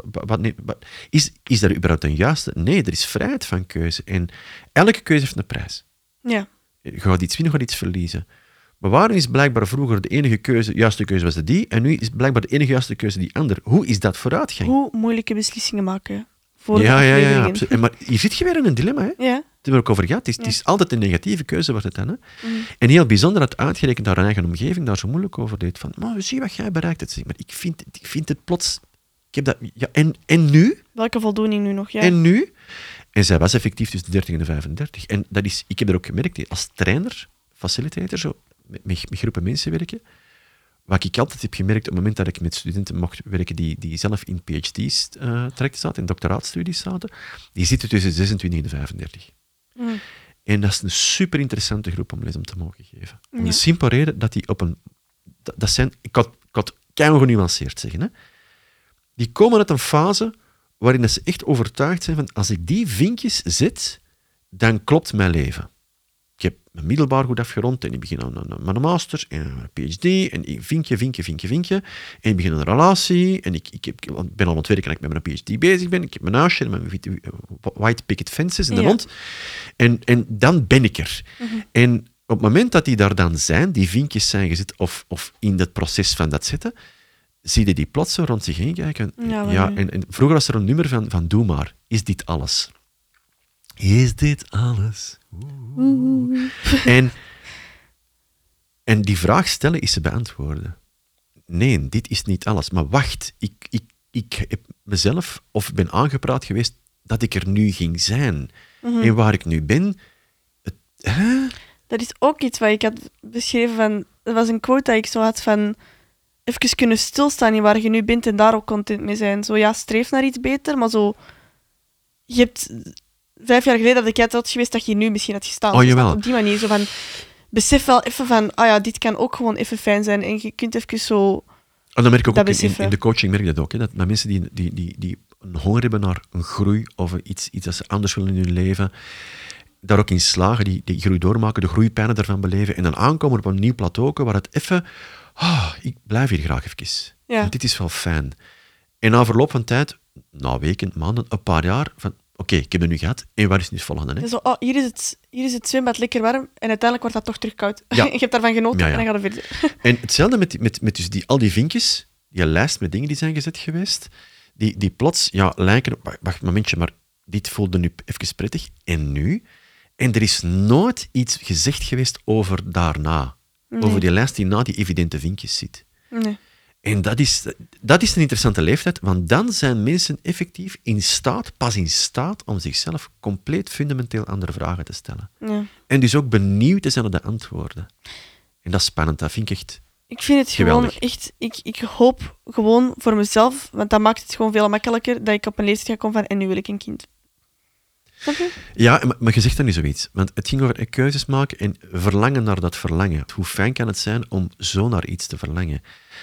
A: Is daar überhaupt een juiste? Nee, er is vrijheid van keuze. En elke keuze heeft een prijs.
B: Ja.
A: Je gaat iets winnen, je gaat iets verliezen. Maar waarom is blijkbaar vroeger de enige juiste keuze was die, en nu is blijkbaar de enige juiste keuze die ander? Hoe is dat vooruitgang?
B: Hoe moeilijke beslissingen maken.
A: Ja, absoluut. Maar hier zit je weer in een dilemma, hè?
B: Ja.
A: Het hebben we ook over gehad. Het is altijd een negatieve keuze, wordt het dan. Hè? En heel bijzonder dat uitgerekend haar eigen omgeving daar zo moeilijk over deed. Van, maar zie wat jij bereikt hebt. Maar ik vind het plots... Ik heb dat... Ja, en nu?
B: Welke voldoening nu nog? Ja.
A: En nu? En zij was effectief tussen de 30 en de 35. En dat is... Ik heb er ook gemerkt, als trainer, facilitator, zo, met groepen mensen werken, wat ik altijd heb gemerkt op het moment dat ik met studenten mocht werken die zelf in PhD's trajecten zaten, in doctoraatstudies zaten, die zitten tussen de 26 en de 35. En dat is een super interessante groep om les om te mogen geven. Om de simpele reden dat die op een... Dat zijn... Ik had keihard genuanceerd zeggen. Hè. Die komen uit een fase waarin ze echt overtuigd zijn van, als ik die vinkjes zet, dan klopt mijn leven. Ik heb mijn middelbaar goed afgerond en ik begin aan mijn master en een PhD en ik vinkje. En ik begin een relatie en ik ben al aan het werken dat ik met mijn PhD bezig ben. Ik heb mijn huisje en mijn white picket fences in de rond. En dan ben ik er. En op het moment dat die daar dan zijn, die vinkjes zijn gezet of in het proces van dat zetten, zie je die plots zo rond zich heen kijken. En vroeger was er een nummer van Doe maar. Is dit alles? Is dit alles? En die vraag stellen is ze beantwoorden. Nee, dit is niet alles. Maar wacht, ik ik heb mezelf of ben aangepraat geweest dat ik er nu ging zijn. En waar ik nu ben...
B: Dat is ook iets wat ik had beschreven van... Dat was een quote dat ik zo had van... Even kunnen stilstaan in waar je nu bent en daar ook content mee zijn. Zo ja, streef naar iets beter, maar zo... Je hebt 5 jaar geleden dat ik uit had geweest dat je hier nu misschien had gestaan.
A: Oh, jawel.
B: Op die manier, zo van... Besef wel even van... Ah ja, dit kan ook gewoon even fijn zijn. En je kunt even zo...
A: En dan merk ik ook
B: Dat
A: in de coaching merk ik dat ook. Hè, dat mensen die een honger hebben naar een groei of iets dat ze anders willen in hun leven, daar ook in slagen, die groei doormaken, de groeipijnen daarvan beleven en dan aankomen op een nieuw plateau waar het even... ik blijf hier graag even.
B: Ja.
A: Want dit is wel fijn. En na verloop van tijd, na weken, maanden, een paar jaar, van oké, ik heb het nu gehad. En waar is het volgende? Hè?
B: Zo, hier is het zwembad lekker warm en uiteindelijk wordt dat toch terug koud.
A: Ja.
B: Je hebt daarvan genoten
A: Ja, ja.
B: en dan gaat het verder.
A: En hetzelfde met dus al die vinkjes, die lijst met dingen die zijn gezet geweest, die plots lijken op... Wacht een momentje, maar dit voelde nu even prettig. En nu? En er is nooit iets gezegd geweest over daarna.
B: Nee.
A: Over die lijst die na die evidente vinkjes zit.
B: Nee.
A: En dat is een interessante leeftijd, want dan zijn mensen effectief pas in staat om zichzelf compleet fundamenteel andere vragen te stellen.
B: Ja.
A: En dus ook benieuwd te zijn naar de antwoorden. En dat is spannend, dat vind ik echt...
B: Ik vind het
A: Geweldig.
B: gewoon echt... Ik hoop gewoon voor mezelf, want dat maakt het gewoon veel makkelijker, dat ik op een leeftijd ga komen van en nu wil ik een kind. Snap je?
A: Ja, maar je zegt dan niet zoiets. Want het ging over keuzes maken en verlangen naar dat verlangen. Hoe fijn kan het zijn om zo naar iets te verlangen?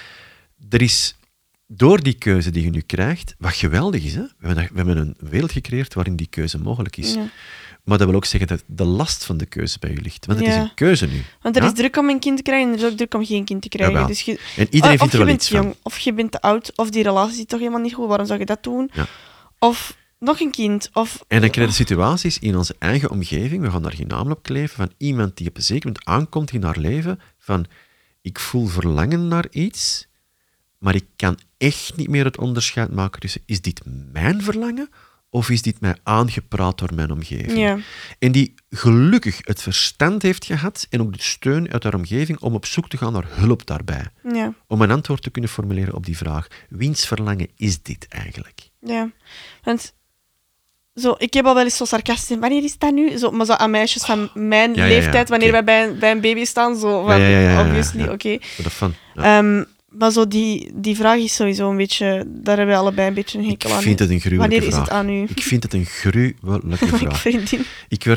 A: Er is, door die keuze die je nu krijgt, wat geweldig is, hè? We hebben een wereld gecreëerd waarin die keuze mogelijk is.
B: Ja.
A: Maar dat wil ook zeggen dat de last van de keuze bij je ligt. Want het is
B: Ja.
A: een keuze nu.
B: Want er
A: Ja?
B: is druk om een kind te krijgen en er is ook druk om geen kind te krijgen.
A: Jawel.
B: Dus je,
A: En iedereen
B: of
A: vindt er
B: je
A: wel
B: bent
A: iets
B: jong,
A: van.
B: of je bent te oud, of die relatie zit toch helemaal niet goed, waarom zou je dat doen?
A: Ja.
B: Of nog een kind, of...
A: En dan krijg je situaties in onze eigen omgeving, we gaan daar geen namen op kleven, van iemand die op een zeker moment aankomt in haar leven, van ik voel verlangen naar iets, maar ik kan echt niet meer het onderscheid maken tussen is dit mijn verlangen of is dit mij aangepraat door mijn omgeving?
B: Ja.
A: En die gelukkig het verstand heeft gehad en ook de steun uit haar omgeving om op zoek te gaan naar hulp daarbij.
B: Ja.
A: Om een antwoord te kunnen formuleren op die vraag. Wiens verlangen is dit eigenlijk?
B: Ja, want zo, ik heb al wel eens zo sarcastisch, wanneer is dat nu? Zo, maar zo aan meisjes van mijn
A: Ja,
B: leeftijd, wanneer
A: oké.
B: wij bij een baby staan, zo van, obviously,
A: ja.
B: oké.
A: Zo dat van, ja.
B: Maar zo die vraag is sowieso een beetje, daar hebben we allebei een beetje een
A: Ik
B: hekel aan.
A: vind het een gruwelijke
B: Wanneer is
A: vraag.
B: het aan u?
A: Ik vind het een gruwelijke
B: Mijn
A: vraag.
B: vriendin.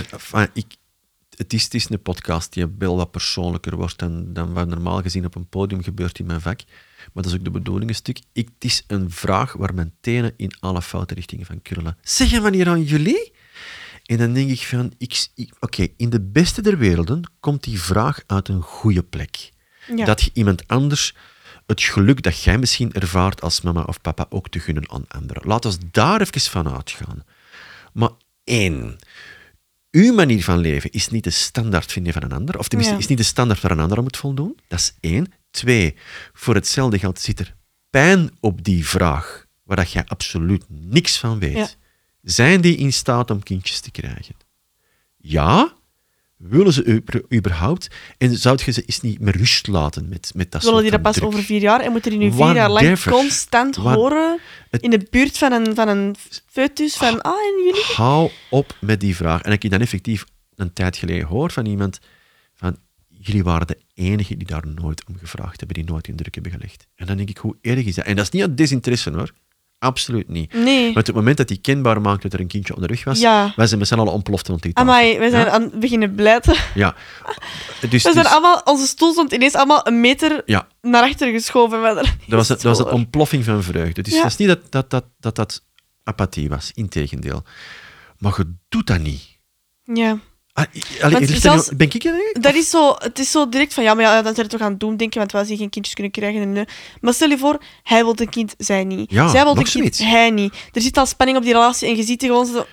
A: Het is een podcast die wel wat persoonlijker wordt dan wat normaal gezien op een podium gebeurt in mijn vak. Maar dat is ook de bedoeling een stuk. Het is een vraag waar mijn tenen in alle foute richtingen van krullen. Zeg je wanneer aan jullie? En dan denk ik van, oké, in de beste der werelden komt die vraag uit een goede plek.
B: Ja.
A: Dat je iemand anders het geluk dat jij misschien ervaart als mama of papa ook te gunnen aan anderen. Laat ons daar even van uitgaan. Maar één, uw manier van leven is niet de standaard, vind je, van een ander. Of tenminste,
B: Ja.
A: is niet de standaard waar een ander aan moet voldoen. Dat is één. Twee, voor hetzelfde geld zit er pijn op die vraag, waar dat jij absoluut niks van weet.
B: Ja.
A: Zijn die in staat om kindjes te krijgen? Ja? Willen ze überhaupt? En zou je ze eens niet meer rust laten met dat
B: Zullen
A: soort
B: die dat
A: van
B: pas
A: druk?
B: over 4 jaar en moeten die nu 4 jaar lang
A: Whatever.
B: constant horen in de buurt van een foetus van, en jullie?
A: Hou op met die vraag. En ik heb dan effectief een tijd geleden gehoord van iemand van, jullie waren de enige die daar nooit om gevraagd hebben, die nooit in druk hebben gelegd. En dan denk ik, hoe erg is dat? En dat is niet uit desinteresse, hoor. Absoluut niet.
B: Nee.
A: Maar op het moment dat hij kenbaar maakte dat er een kindje onderweg was,
B: Ja.
A: wij zijn met z'n allen ontploft rond die tafel.
B: Amai, we zijn
A: Ja?
B: aan het beginnen blijten.
A: Ja. Dus,
B: We zijn allemaal, onze stoel stond ineens allemaal een meter
A: ja,
B: naar achter geschoven.
A: dat was een ontploffing van vreugde. Dus
B: Ja.
A: dat is niet dat apathie was, integendeel. Maar je doet dat niet.
B: Ja.
A: Allee,
B: zelfs-
A: ben ik er?
B: Dat is zo, het is zo direct van, ja, maar ja, dan zijn we toch aan het doen denken, want wij zien geen kindjes kunnen krijgen. Maar stel je voor, hij wil een kind, zij niet.
A: Ja,
B: zij wil
A: nog
B: een kind,
A: zoiets.
B: hij niet. Er zit al spanning op die relatie en je ziet die gewoon zo...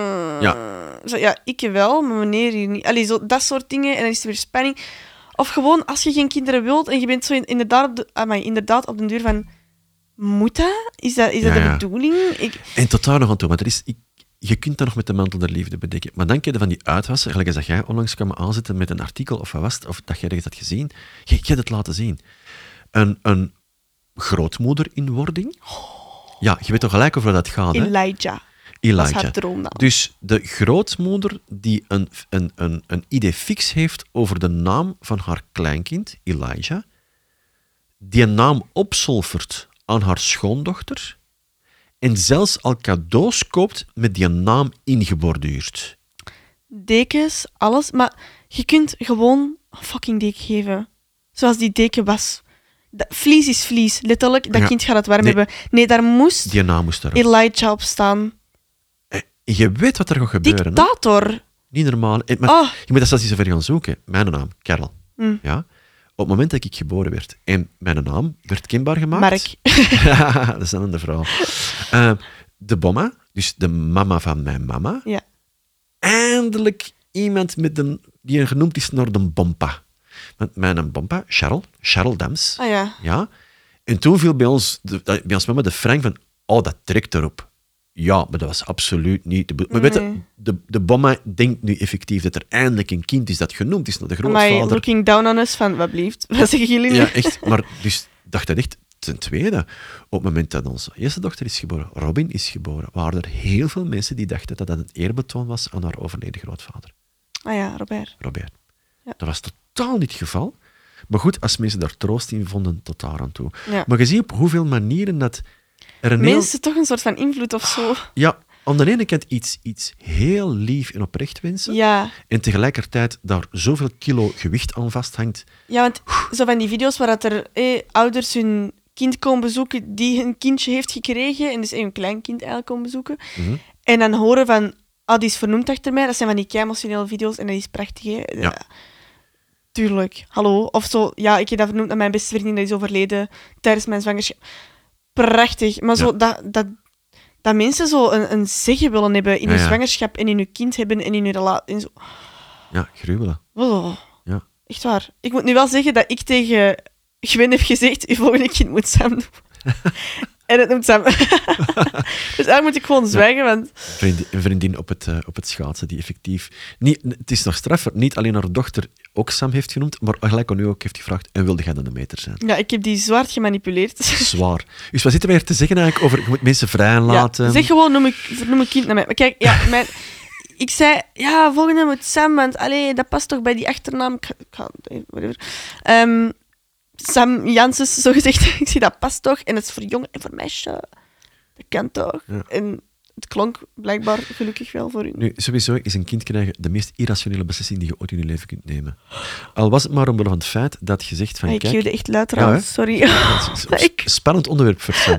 B: Zo, ja, ik wel, maar meneer hier niet. Allee, zo, dat soort dingen, en dan is er weer spanning. Of gewoon, als je geen kinderen wilt en je bent zo inderdaad op de duur van... Moet dat? Is dat
A: Ja,
B: de
A: ja.
B: bedoeling?
A: En tot daar nog aan toe, want je kunt dat nog met de mantel der liefde bedekken. Maar dan kun je van die uitwassen, gelijk als dat jij onlangs kwam aanzetten met een artikel, of wat was het, of dat jij ergens had gezien, je hebt het laten zien. Een grootmoeder in wording, Ja, je weet toch gelijk over wat dat gaat, hè?
B: Elijah. Dat is haar droomnaam.
A: Dus de grootmoeder die een idee fix heeft over de naam van haar kleinkind, Elijah, die een naam opzolvert aan haar schoondochter en zelfs al cadeaus koopt met die naam ingeborduurd.
B: Dekens, alles. Maar je kunt gewoon een fucking deken geven. Zoals die deken was. Vlies is vlies. Letterlijk, dat kind gaat het warm hebben. Nee, daar moest
A: Die naam moest erop.
B: Elijah op staan.
A: Je weet wat er gaat gebeuren. Hè?
B: Dictator.
A: Niet normaal. Maar je moet dat zelfs niet zo ver gaan zoeken. Mijn naam, Karel. Ja? Op het moment dat ik geboren werd en mijn naam werd kenbaar gemaakt...
B: Mark.
A: Dat is een andere verhaal. De bomma, dus de mama van mijn mama...
B: Ja.
A: Eindelijk iemand die genoemd is naar de bompa. Want mijn bompa, Charles Dams.
B: Ah ja.
A: Ja. En toen viel bij ons mama de frank van... Oh, dat trekt erop. Ja, maar dat was absoluut niet... Maar weet je, de bomma denkt nu effectief dat er eindelijk een kind is dat genoemd is naar de grootvader.
B: Maar looking down on us van, wat blieft. Wat zeggen jullie nu?
A: Ja, echt. Maar dus dacht dat echt... Ten tweede, op het moment dat onze eerste dochter is geboren, Robin is geboren, waren er heel veel mensen die dachten dat dat een eerbetoon was aan haar overleden grootvader.
B: Ah ja, Robert. Ja.
A: Dat was totaal niet het geval. Maar goed, als mensen daar troost in vonden, tot daar aan toe.
B: Ja.
A: Maar je ziet op hoeveel manieren dat er een
B: mensen toch een soort van invloed of zo.
A: Ja, aan de ene kant iets heel lief en oprecht wensen.
B: Ja.
A: En tegelijkertijd daar zoveel kilo gewicht aan vasthangt.
B: Ja, want zo van die video's waar dat er ouders hun kind komen bezoeken die een kindje heeft gekregen, en dus een kleinkind eigenlijk komen bezoeken, en dan horen van, die is vernoemd achter mij, dat zijn van die kei-emotionele video's en dat is prachtig, hè?
A: Ja.
B: Tuurlijk, hallo. Of zo, ja, ik heb dat vernoemd aan mijn beste vriendin, dat is overleden tijdens mijn zwangerschap. Prachtig, maar zo dat mensen zo een zeggen willen hebben in hun zwangerschap en in hun kind hebben en in hun relatie. Zo.
A: Ja, gruwelen.
B: Oh,
A: ja.
B: Echt waar. Ik moet nu wel zeggen dat ik tegen Gwen heb gezegd, je volgende kind moet Sam doen. En het noemt Sam. Dus daar moet ik gewoon zwijgen, want...
A: Een vriendin op het schaatsen die effectief... Het is nog straffer, niet alleen haar dochter ook Sam heeft genoemd, maar gelijk aan u ook heeft gevraagd, en wilde jij dan een meter zijn?
B: Ja, ik heb die zwaar gemanipuleerd.
A: Zwaar. Dus wat zitten wij hier te zeggen eigenlijk over, je moet mensen vrij laten?
B: Ja, zeg gewoon, noem een kind naar mij. Maar kijk, ja, ik zei, ja, volgende moet Sam, want dat past toch bij die achternaam. Whatever. Sam Janssens, zo gezegd. Ik zie, dat past toch. En het is voor jongen en voor meisje. Dat kan toch. Ja. En het klonk blijkbaar gelukkig wel voor u.
A: Nu, sowieso is een kind krijgen de meest irrationele beslissing die je ooit in je leven kunt nemen. Al was het maar omwille van het feit dat je zegt van...
B: Ik
A: kijk,
B: geef echt luid trouwens, sorry.
A: Spannend onderwerp voor Sam.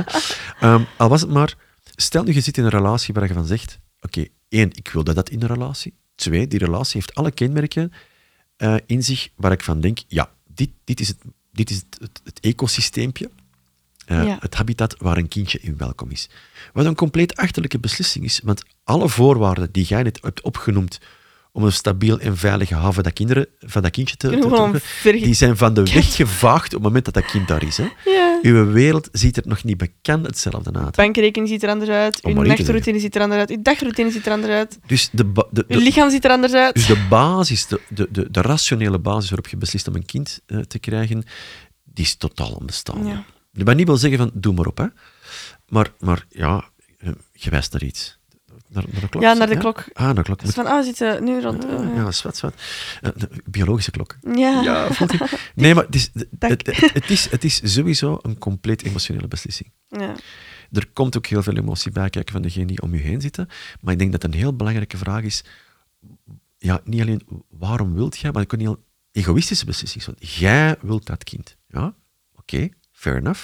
A: Al was het maar... Stel nu, je zit in een relatie waar je van zegt... Oké, 1, ik wil dat in een relatie. 2, die relatie heeft alle kenmerken in zich waar ik van denk... Ja, dit is het ecosysteempje. Het habitat waar een kindje in welkom is. Wat een compleet achterlijke beslissing is, want alle voorwaarden die jij net hebt opgenoemd om een stabiel en veilige haven van dat kindje te trekken, die zijn van de weg gevaagd op het moment dat dat kind daar is. Hè.
B: Ja.
A: Uw wereld ziet er nog niet bekend hetzelfde uit.
B: Bankrekening ziet er anders uit, uw nachtroutine ziet er anders uit, uw dagroutine ziet er anders uit,
A: dus
B: uw lichaam ziet er anders uit.
A: Dus de basis, de rationele basis waarop je beslist om een kind te krijgen, die is totaal onbestaande.
B: Ja.
A: Dat wil niet wel zeggen van, doe maar op, hè. Maar ja, je wijst naar iets. Naar de klok?
B: Ja, naar de klok.
A: Naar de klok.
B: Dus van, we zitten nu rond...
A: Ja, zwart. Biologische klok.
B: Ja.
A: Voelt je? Nee, maar het is sowieso een compleet emotionele beslissing.
B: Ja.
A: Er komt ook heel veel emotie bij kijken van degenen die om je heen zitten. Maar ik denk dat een heel belangrijke vraag is, ja, niet alleen waarom wilt jij, maar ook een heel egoïstische beslissing. Want jij wilt dat kind. Ja, oké, fair enough.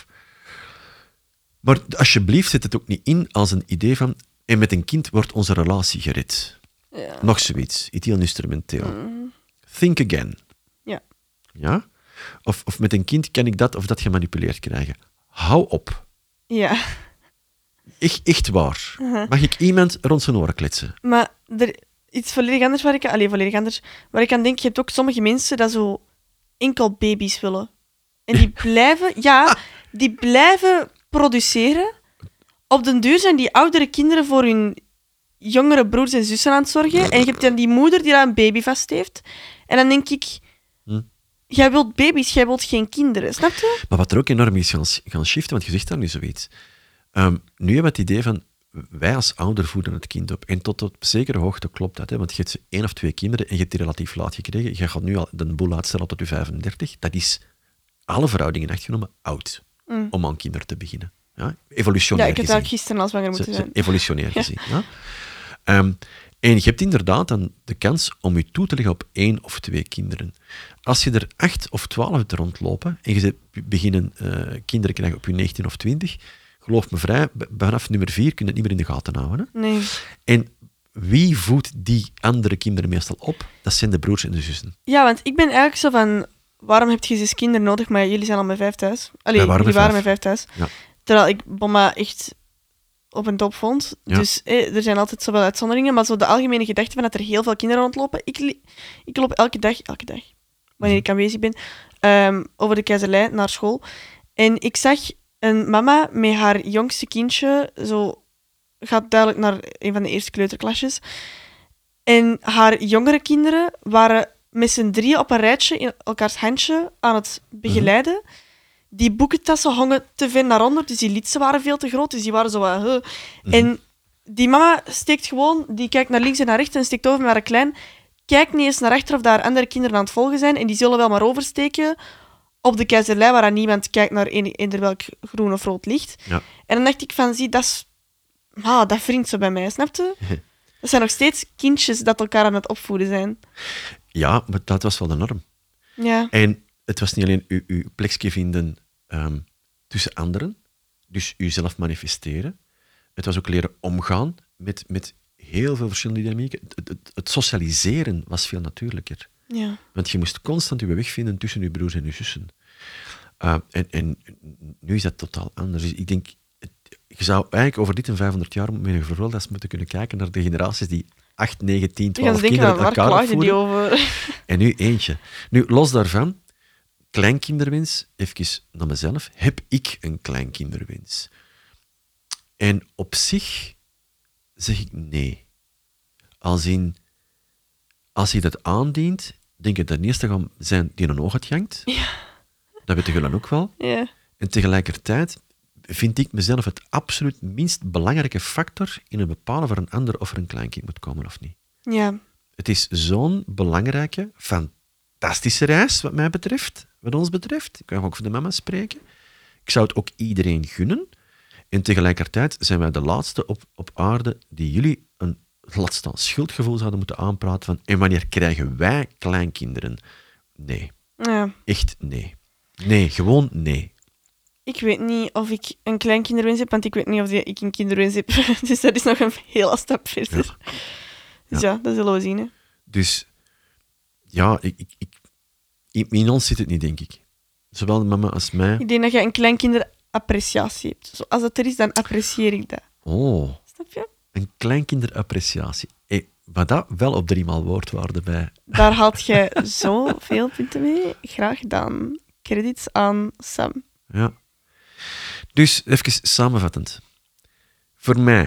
A: Maar alsjeblieft, zet het ook niet in als een idee van, en met een kind wordt onze relatie gered.
B: Ja.
A: Nog zoiets, iets heel instrumenteel. Think again.
B: Ja.
A: Ja? Of met een kind kan ik dat of dat gemanipuleerd krijgen. Hou op.
B: Ja.
A: Echt waar. Mag ik iemand rond zijn oren kletsen?
B: Maar iets volledig anders waar ik aan denk, je hebt ook sommige mensen dat zo enkel baby's willen. En die blijven produceren. Op den duur zijn die oudere kinderen voor hun jongere broers en zussen aan het zorgen. En je hebt dan die moeder die daar een baby vast heeft. En dan denk ik, jij wilt baby's, jij wilt geen kinderen. Snap je?
A: Maar wat er ook enorm is gaan shiften, want je zegt daar nu zoiets. Nu hebben we het idee van, wij als ouder voeden het kind op. En tot op zekere hoogte klopt dat. Hè? Want je hebt 1 of 2 kinderen en je hebt die relatief laat gekregen. Je gaat nu al de boel uitstellen tot je 35. Dat is, alle verhoudingen echt genomen, oud. Om aan kinderen te beginnen. Ja? Evolutionair
B: Ja, ik heb
A: gezien.
B: daar gisteren al zwanger moeten zijn.
A: Evolutionair gezien. Ja? En je hebt inderdaad dan de kans om je toe te leggen op 1 of 2 kinderen. Als je er 8 of 12 hebt rondlopen en je beginnen kinderen krijgen op je 19 of 20, geloof me vrij, vanaf nummer 4 kun je het niet meer in de gaten houden. Hè?
B: Nee.
A: En wie voedt die andere kinderen meestal op? Dat zijn de broers en de zussen.
B: Ja, want ik ben eigenlijk zo van... Waarom heb je 6 kinderen nodig? Maar jullie zijn al met 5 thuis. Allee,
A: Wij waren
B: jullie
A: met
B: waren
A: 5.
B: met 5 thuis.
A: Ja.
B: Terwijl ik Bomma echt op een top vond.
A: Ja.
B: Dus er zijn altijd zoveel uitzonderingen. Maar zo de algemene gedachte van dat er heel veel kinderen rondlopen. Ik loop elke dag, wanneer ik aanwezig ben, over de Keizerlei naar school. En ik zag een mama met haar jongste kindje, zo gaat duidelijk naar een van de eerste kleuterklasjes. En haar jongere kinderen waren met z'n 3 op een rijtje in elkaars handje aan het begeleiden. Die boekentassen hongen te ver naar onder, dus die lidsen waren veel te groot, dus die waren zo wat... En die mama steekt gewoon, die kijkt naar links en naar rechts en steekt over met haar klein, kijkt niet eens naar achter of daar andere kinderen aan het volgen zijn, en die zullen wel maar oversteken op de Keizerlei, waar aan niemand kijkt naar eender welk groen of rood licht.
A: Ja.
B: En dan dacht ik van, zie, dat wringt zo bij mij, snap je? Dat zijn nog steeds kindjes dat elkaar aan het opvoeden zijn.
A: Ja, maar dat was wel de norm.
B: Ja.
A: En het was niet alleen uw plekje vinden tussen anderen, dus uzelf manifesteren. Het was ook leren omgaan met heel veel verschillende dynamieken. Het socialiseren was veel natuurlijker.
B: Ja.
A: Want je moest constant je weg vinden tussen je broers en je zussen. En nu is dat totaal anders. Dus ik denk, je zou eigenlijk over dit en 500 jaar met een vervolgles moeten kunnen kijken naar de generaties die 8, 9, 10, 12 kinderen
B: waar
A: elkaar
B: klaagden die
A: opvoeden.
B: over?
A: En nu eentje. Nu, los daarvan, kleinkinderwens, even naar mezelf, heb ik een kleinkinderwens? En op zich zeg ik nee. Als je dat aandient, denk ik dat het eerste gaan zijn die een oog uitgangt.
B: Ja.
A: Dat weten jullie ook wel.
B: Ja.
A: En tegelijkertijd vind ik mezelf het absoluut minst belangrijke factor in het bepalen voor een ander of er een kleinkind moet komen of niet.
B: Ja.
A: Het is zo'n belangrijke, fantastische reis, wat mij betreft, wat ons betreft. Ik kan ook voor de mama spreken. Ik zou het ook iedereen gunnen. En tegelijkertijd zijn wij de laatste op aarde die jullie een, laat staan, schuldgevoel zouden moeten aanpraten van en wanneer krijgen wij kleinkinderen? Nee.
B: Ja.
A: Echt nee. Nee, gewoon nee.
B: Ik weet niet of ik een kleinkinderwens heb, want ik weet niet of ik een kinderwens heb. Dus dat is nog een hele stap verder.
A: Ja.
B: Dus ja, dat zullen we zien. Hè.
A: Dus ja, in ons zit het niet, denk ik. Zowel de mama als mij.
B: Ik denk dat je een kleinkinderappreciatie hebt. Zo, als dat er is, dan apprecieer ik dat.
A: Oh,
B: Snap je?
A: een kleinkinderappreciatie. Maar dat wel op 3 maal woordwaarde bij.
B: Daar haalt jij zoveel punten mee. Graag gedaan. Credits aan Sam.
A: Ja. Dus, even samenvattend. Voor mij,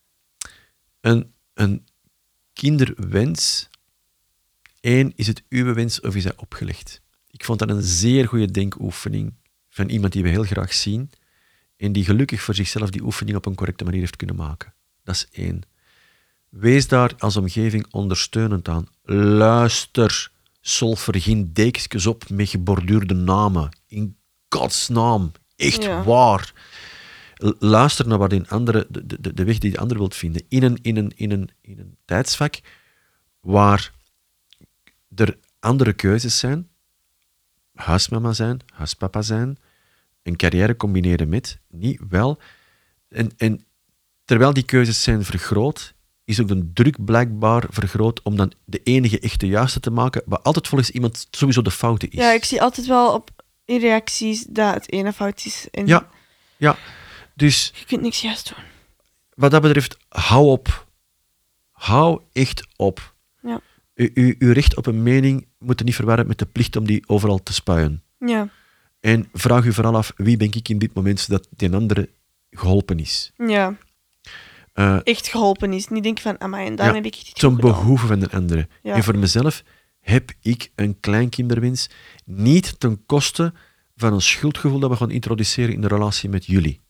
A: een kinderwens, 1, is het uw wens of is hij opgelegd? Ik vond dat een zeer goede denkoefening van iemand die we heel graag zien en die gelukkig voor zichzelf die oefening op een correcte manier heeft kunnen maken. Dat is 1. Wees daar als omgeving ondersteunend aan. Luister, sulfer geen dekens op met geborduurde namen. In Gods naam. Echt waar. Luister naar wat de weg die de ander wilt vinden. In een tijdsvak waar er andere keuzes zijn. Huismama zijn, huispapa zijn. Een carrière combineren met, niet wel. En terwijl die keuzes zijn vergroot, is ook de druk blijkbaar vergroot om dan de enige echte juiste te maken, wat altijd volgens iemand sowieso de foute is.
B: Ja, ik zie altijd wel in reacties dat het ene fout is. En
A: Ja. Dus
B: je kunt niks juist doen.
A: wat dat betreft, hou op. Hou echt op.
B: Ja.
A: Uw recht op een mening moet er niet verwarren met de plicht om die overal te spuien.
B: Ja.
A: En vraag u vooral af, wie ben ik in dit moment zodat die andere geholpen is?
B: Ja. Echt geholpen is. Niet denken van, amai, en daar heb ik dit
A: ten
B: goed gedaan.
A: behoeve van de andere.
B: Ja.
A: En voor mezelf heb ik een kleinkinderwens, niet ten koste van een schuldgevoel dat we gaan introduceren in de relatie met jullie.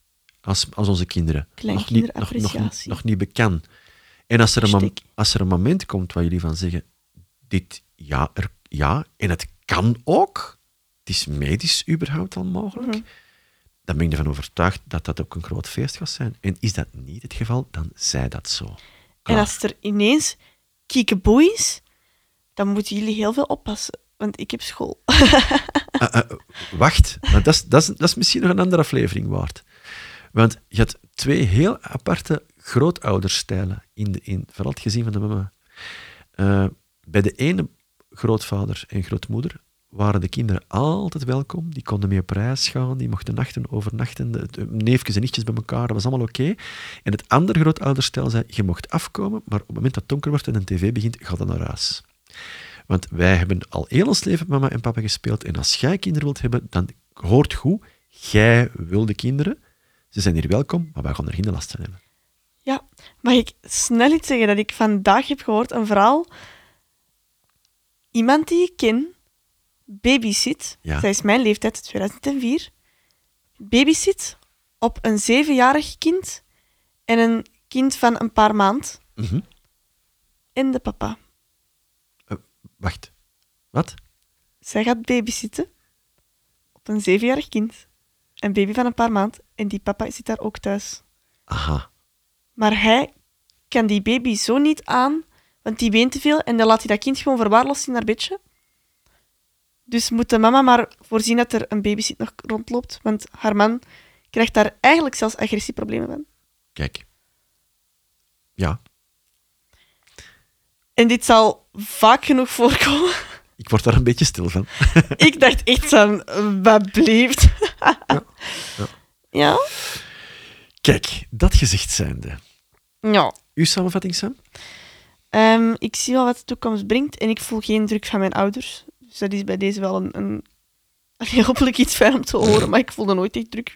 A: als onze kinderen.
B: Kleinkinderappreciatie.
A: Nog niet bekend. En als er,
B: Hashtag.
A: als er een moment komt waar jullie van zeggen, dit ja, en het kan ook, het is medisch überhaupt al mogelijk, dan ben ik ervan overtuigd dat dat ook een groot feest gaat zijn. En is dat niet het geval, dan zij dat zo.
B: En
A: Klaar.
B: als er ineens kiekeboe is, dan moeten jullie heel veel oppassen. Want ik heb school.
A: Wacht, maar dat is misschien nog een andere aflevering waard. Want je had twee heel aparte grootouderstijlen, vooral het gezin van de mama. Bij de ene grootvader en grootmoeder waren de kinderen altijd welkom. Die konden mee op reis gaan, die mochten overnachten, de neefjes en nichtjes bij elkaar, dat was allemaal oké. En het andere grootouderstijl zei, je mocht afkomen, maar op het moment dat het donker wordt en een tv begint, ga dan naar huis. Want wij hebben al heel ons leven met mama en papa gespeeld. En als jij kinderen wilt hebben, dan hoort goed. Jij wil de kinderen. Ze zijn hier welkom, maar wij gaan er geen last van hebben.
B: Ja, mag ik snel iets zeggen dat ik vandaag heb gehoord? Een verhaal. Iemand die ik ken, babysit.
A: Ja.
B: Zij is mijn leeftijd, 2004. Babysit op een 7-jarig kind en een kind van een paar maand.
A: Mhm.
B: En de papa.
A: Wacht. Wat?
B: Zij gaat babysitten op een 7-jarig kind. Een baby van een paar maand. En die papa zit daar ook thuis.
A: Aha.
B: Maar hij kan die baby zo niet aan, want die weent te veel en dan laat hij dat kind gewoon verwaarloosd in haar bedje. Dus moet de mama maar voorzien dat er een babysit nog rondloopt, want haar man krijgt daar eigenlijk zelfs agressieproblemen van.
A: Kijk. Ja.
B: En dit zal vaak genoeg voorkomen.
A: Ik word daar een beetje stil van.
B: Ik dacht echt van, wat blieft. Ja?
A: Kijk, dat gezegd zijnde.
B: Ja.
A: Uw samenvatting, Sam?
B: Ik zie wel wat de toekomst brengt en ik voel geen druk van mijn ouders. Dus dat is bij deze wel een hopelijk iets fijn om te horen, maar ik voelde nooit echt druk.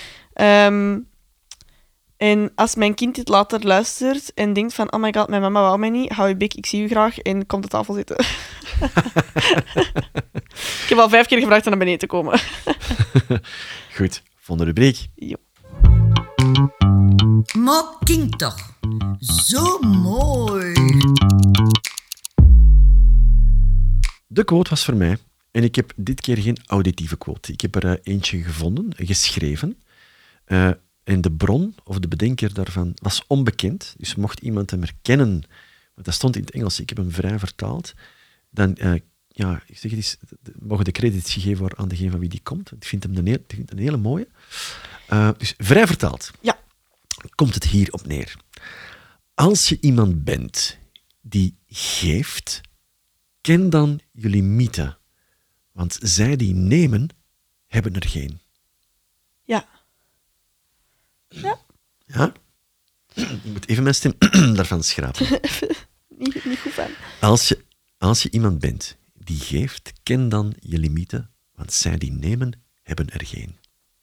B: En als mijn kind dit later luistert en denkt van oh my god, mijn mama wou mij niet, hou je bek, ik zie u graag en kom op tafel zitten. Ik heb al 5 keer gevraagd om naar beneden te komen.
A: Goed, volgende rubriek.
B: Jo.
C: Maar kind toch. Zo mooi.
A: De quote was voor mij. En ik heb dit keer geen auditieve quote. Ik heb er eentje gevonden, geschreven. En de bron, of de bedenker daarvan, was onbekend. Dus mocht iemand hem herkennen, want dat stond in het Engels, ik heb hem vrij vertaald, dan ik zeg het eens, mogen de credits gegeven worden aan degene van wie die komt. Ik vind hem een hele mooie. Dus vrij vertaald.
B: Ja.
A: Komt het hier op neer. Als je iemand bent die geeft, ken dan je limieten. Want zij die nemen, hebben er geen.
B: Ja. Ja.
A: Ja? Ik moet even mijn stem daarvan schrapen.
B: Niet goed van.
A: Als je iemand bent die geeft, ken dan je limieten. Want zij die nemen, hebben er geen.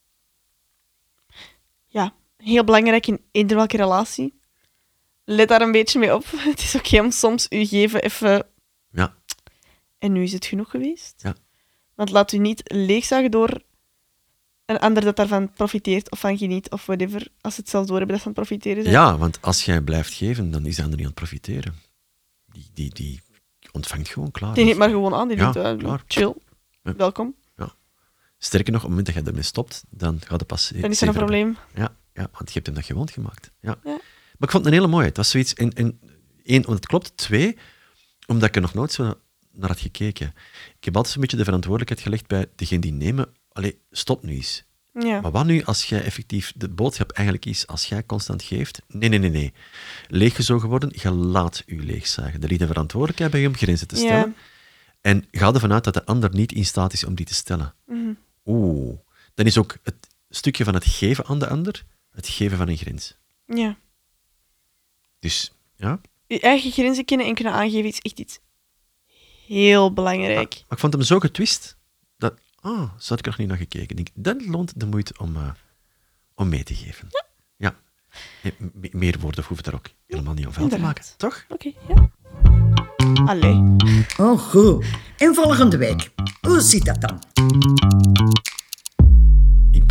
B: Ja, heel belangrijk in eender welke relatie. Let daar een beetje mee op. Het is oké om soms u geven even...
A: Ja.
B: En nu is het genoeg geweest.
A: Ja.
B: Want laat u niet leegzuigen door een ander dat daarvan profiteert of van geniet of whatever. Als ze het zelf door hebben dat ze aan het profiteren zijn.
A: Ja, want als jij blijft geven, dan is de ander niet aan het profiteren. Die ontvangt gewoon klaar.
B: Die neemt maar gewoon aan. Die
A: Ja,
B: denkt,
A: klaar.
B: chill,
A: Ja.
B: welkom.
A: Sterker nog, op het moment dat je ermee stopt, dan gaat het pas...
B: Dan is er een probleem.
A: Ja, want je hebt hem dat gewond gemaakt. Ja.
B: Ja.
A: Maar ik vond het een hele mooie. Het was zoiets... En één, want het klopt. 2, omdat ik er nog nooit zo naar had gekeken. Ik heb altijd zo'n beetje de verantwoordelijkheid gelegd bij degene die nemen. Allee, stop nu eens.
B: Ja.
A: Maar wat nu als jij effectief... De boodschap eigenlijk is, als jij constant geeft... Nee. Leeggezogen worden, je laat je leegzuigen. Er ligt een verantwoordelijkheid bij je om grenzen te stellen.
B: Ja.
A: En ga ervan uit dat de ander niet in staat is om die te stellen.
B: Mhm.
A: Dan is ook het stukje van het geven aan de ander het geven van een grens.
B: Ja.
A: Dus, ja.
B: Je eigen grenzen kennen en kunnen aangeven is echt iets heel belangrijk.
A: Maar ik vond hem zo getwist dat... zo had ik er nog niet naar gekeken. Ik denk, dat loont de moeite om mee te geven. Ja. Meer woorden hoeven daar ook helemaal niet om vuil te maken.
B: Inderdaad.
A: Toch?
B: Oké, ja. Allee.
C: Oh, goed. En volgende week. Hoe zit dat dan?
A: Ik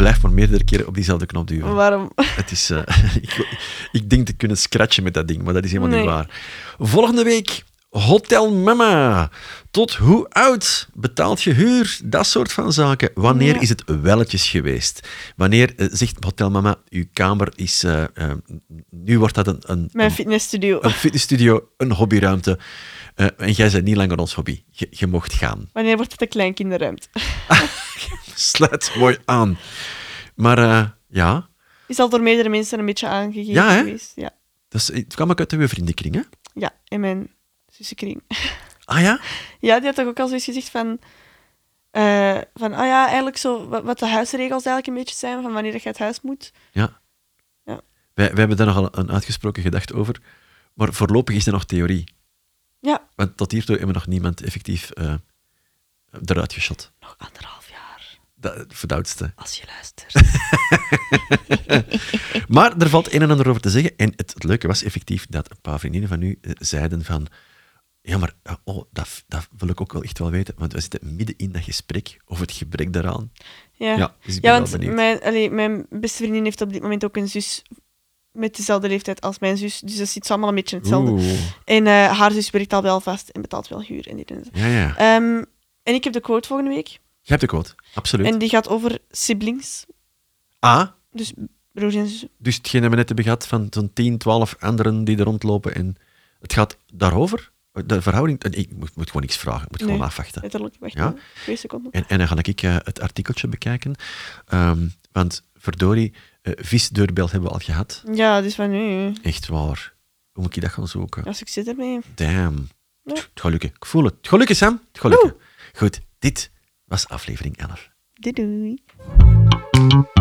A: blijf maar meerdere keren op diezelfde knop duwen.
B: Waarom?
A: Het is, ik denk te kunnen scratchen met dat ding, maar dat is helemaal niet
B: Nee.
A: waar. Volgende week, Hotel Mama. Tot hoe oud betaalt je huur? Dat soort van zaken. Wanneer
B: Ja.
A: is het welletjes geweest? Wanneer zegt Hotel Mama, uw kamer is... nu wordt dat
B: Mijn fitnessstudio.
A: een fitnessstudio, een hobbyruimte. En jij bent niet langer ons hobby. Je mocht gaan.
B: Wanneer wordt het een kleinkinderruimte?
A: Sluit mooi aan. Maar ja,
B: Is al door meerdere mensen een beetje aangegeven
A: Ja, hè?
B: geweest. Ja.
A: het kwam ook uit uw vriendenkring, hè?
B: Ja, in mijn zussenkring.
A: Ah ja?
B: Ja, die had toch ook al zoiets gezegd van... eigenlijk zo... Wat de huisregels eigenlijk een beetje zijn, van wanneer je het huis moet.
A: Ja.
B: Ja.
A: Wij hebben daar nogal een uitgesproken gedachte over. Maar voorlopig is er nog theorie.
B: Ja,
A: Want tot hiertoe hebben we nog niemand effectief eruit geschot.
B: nog 1,5 jaar,
A: Dat voor de oudste.
B: als je luistert.
A: Maar er valt een en ander over te zeggen. En het leuke was effectief dat een paar vriendinnen van u zeiden van... Ja, maar dat wil ik ook wel echt wel weten. Want we zitten midden in dat gesprek over het gebrek daaraan.
B: Ja,
A: Ja, dus ik ben
B: ja
A: wel
B: want
A: benieuwd.
B: mijn beste vriendin heeft op dit moment ook een zus met dezelfde leeftijd als mijn zus. Dus dat zit allemaal een beetje hetzelfde.
A: Oeh.
B: En haar zus werkt al wel vast en betaalt wel huur. En, dit en dat.
A: Ja, ja.
B: En ik heb de quote volgende week.
A: Je hebt de quote. Absoluut.
B: En die gaat over siblings. Dus broers en zussen.
A: Dus hetgeen dat we net hebben gehad van zo'n 10, 12 anderen die er rondlopen. En het gaat daarover. De verhouding... Ik moet gewoon niks vragen. Ik moet gewoon
B: Nee.
A: afwachten.
B: Letterlijk, wacht
A: Ja.
B: 2 seconden.
A: En dan ga ik het artikeltje bekijken. Want verdorie, visdeurbel hebben we al gehad.
B: Ja, dus van nu.
A: Echt waar. Hoe moet ik dat gaan zoeken?
B: Als ik zit ermee.
A: Damn.
B: Ja.
A: Het gaat lukken. Ik voel het. Het gaat lukken, Sam. Het gaat lukken. Goed, dit was aflevering 11.
B: Doei doei.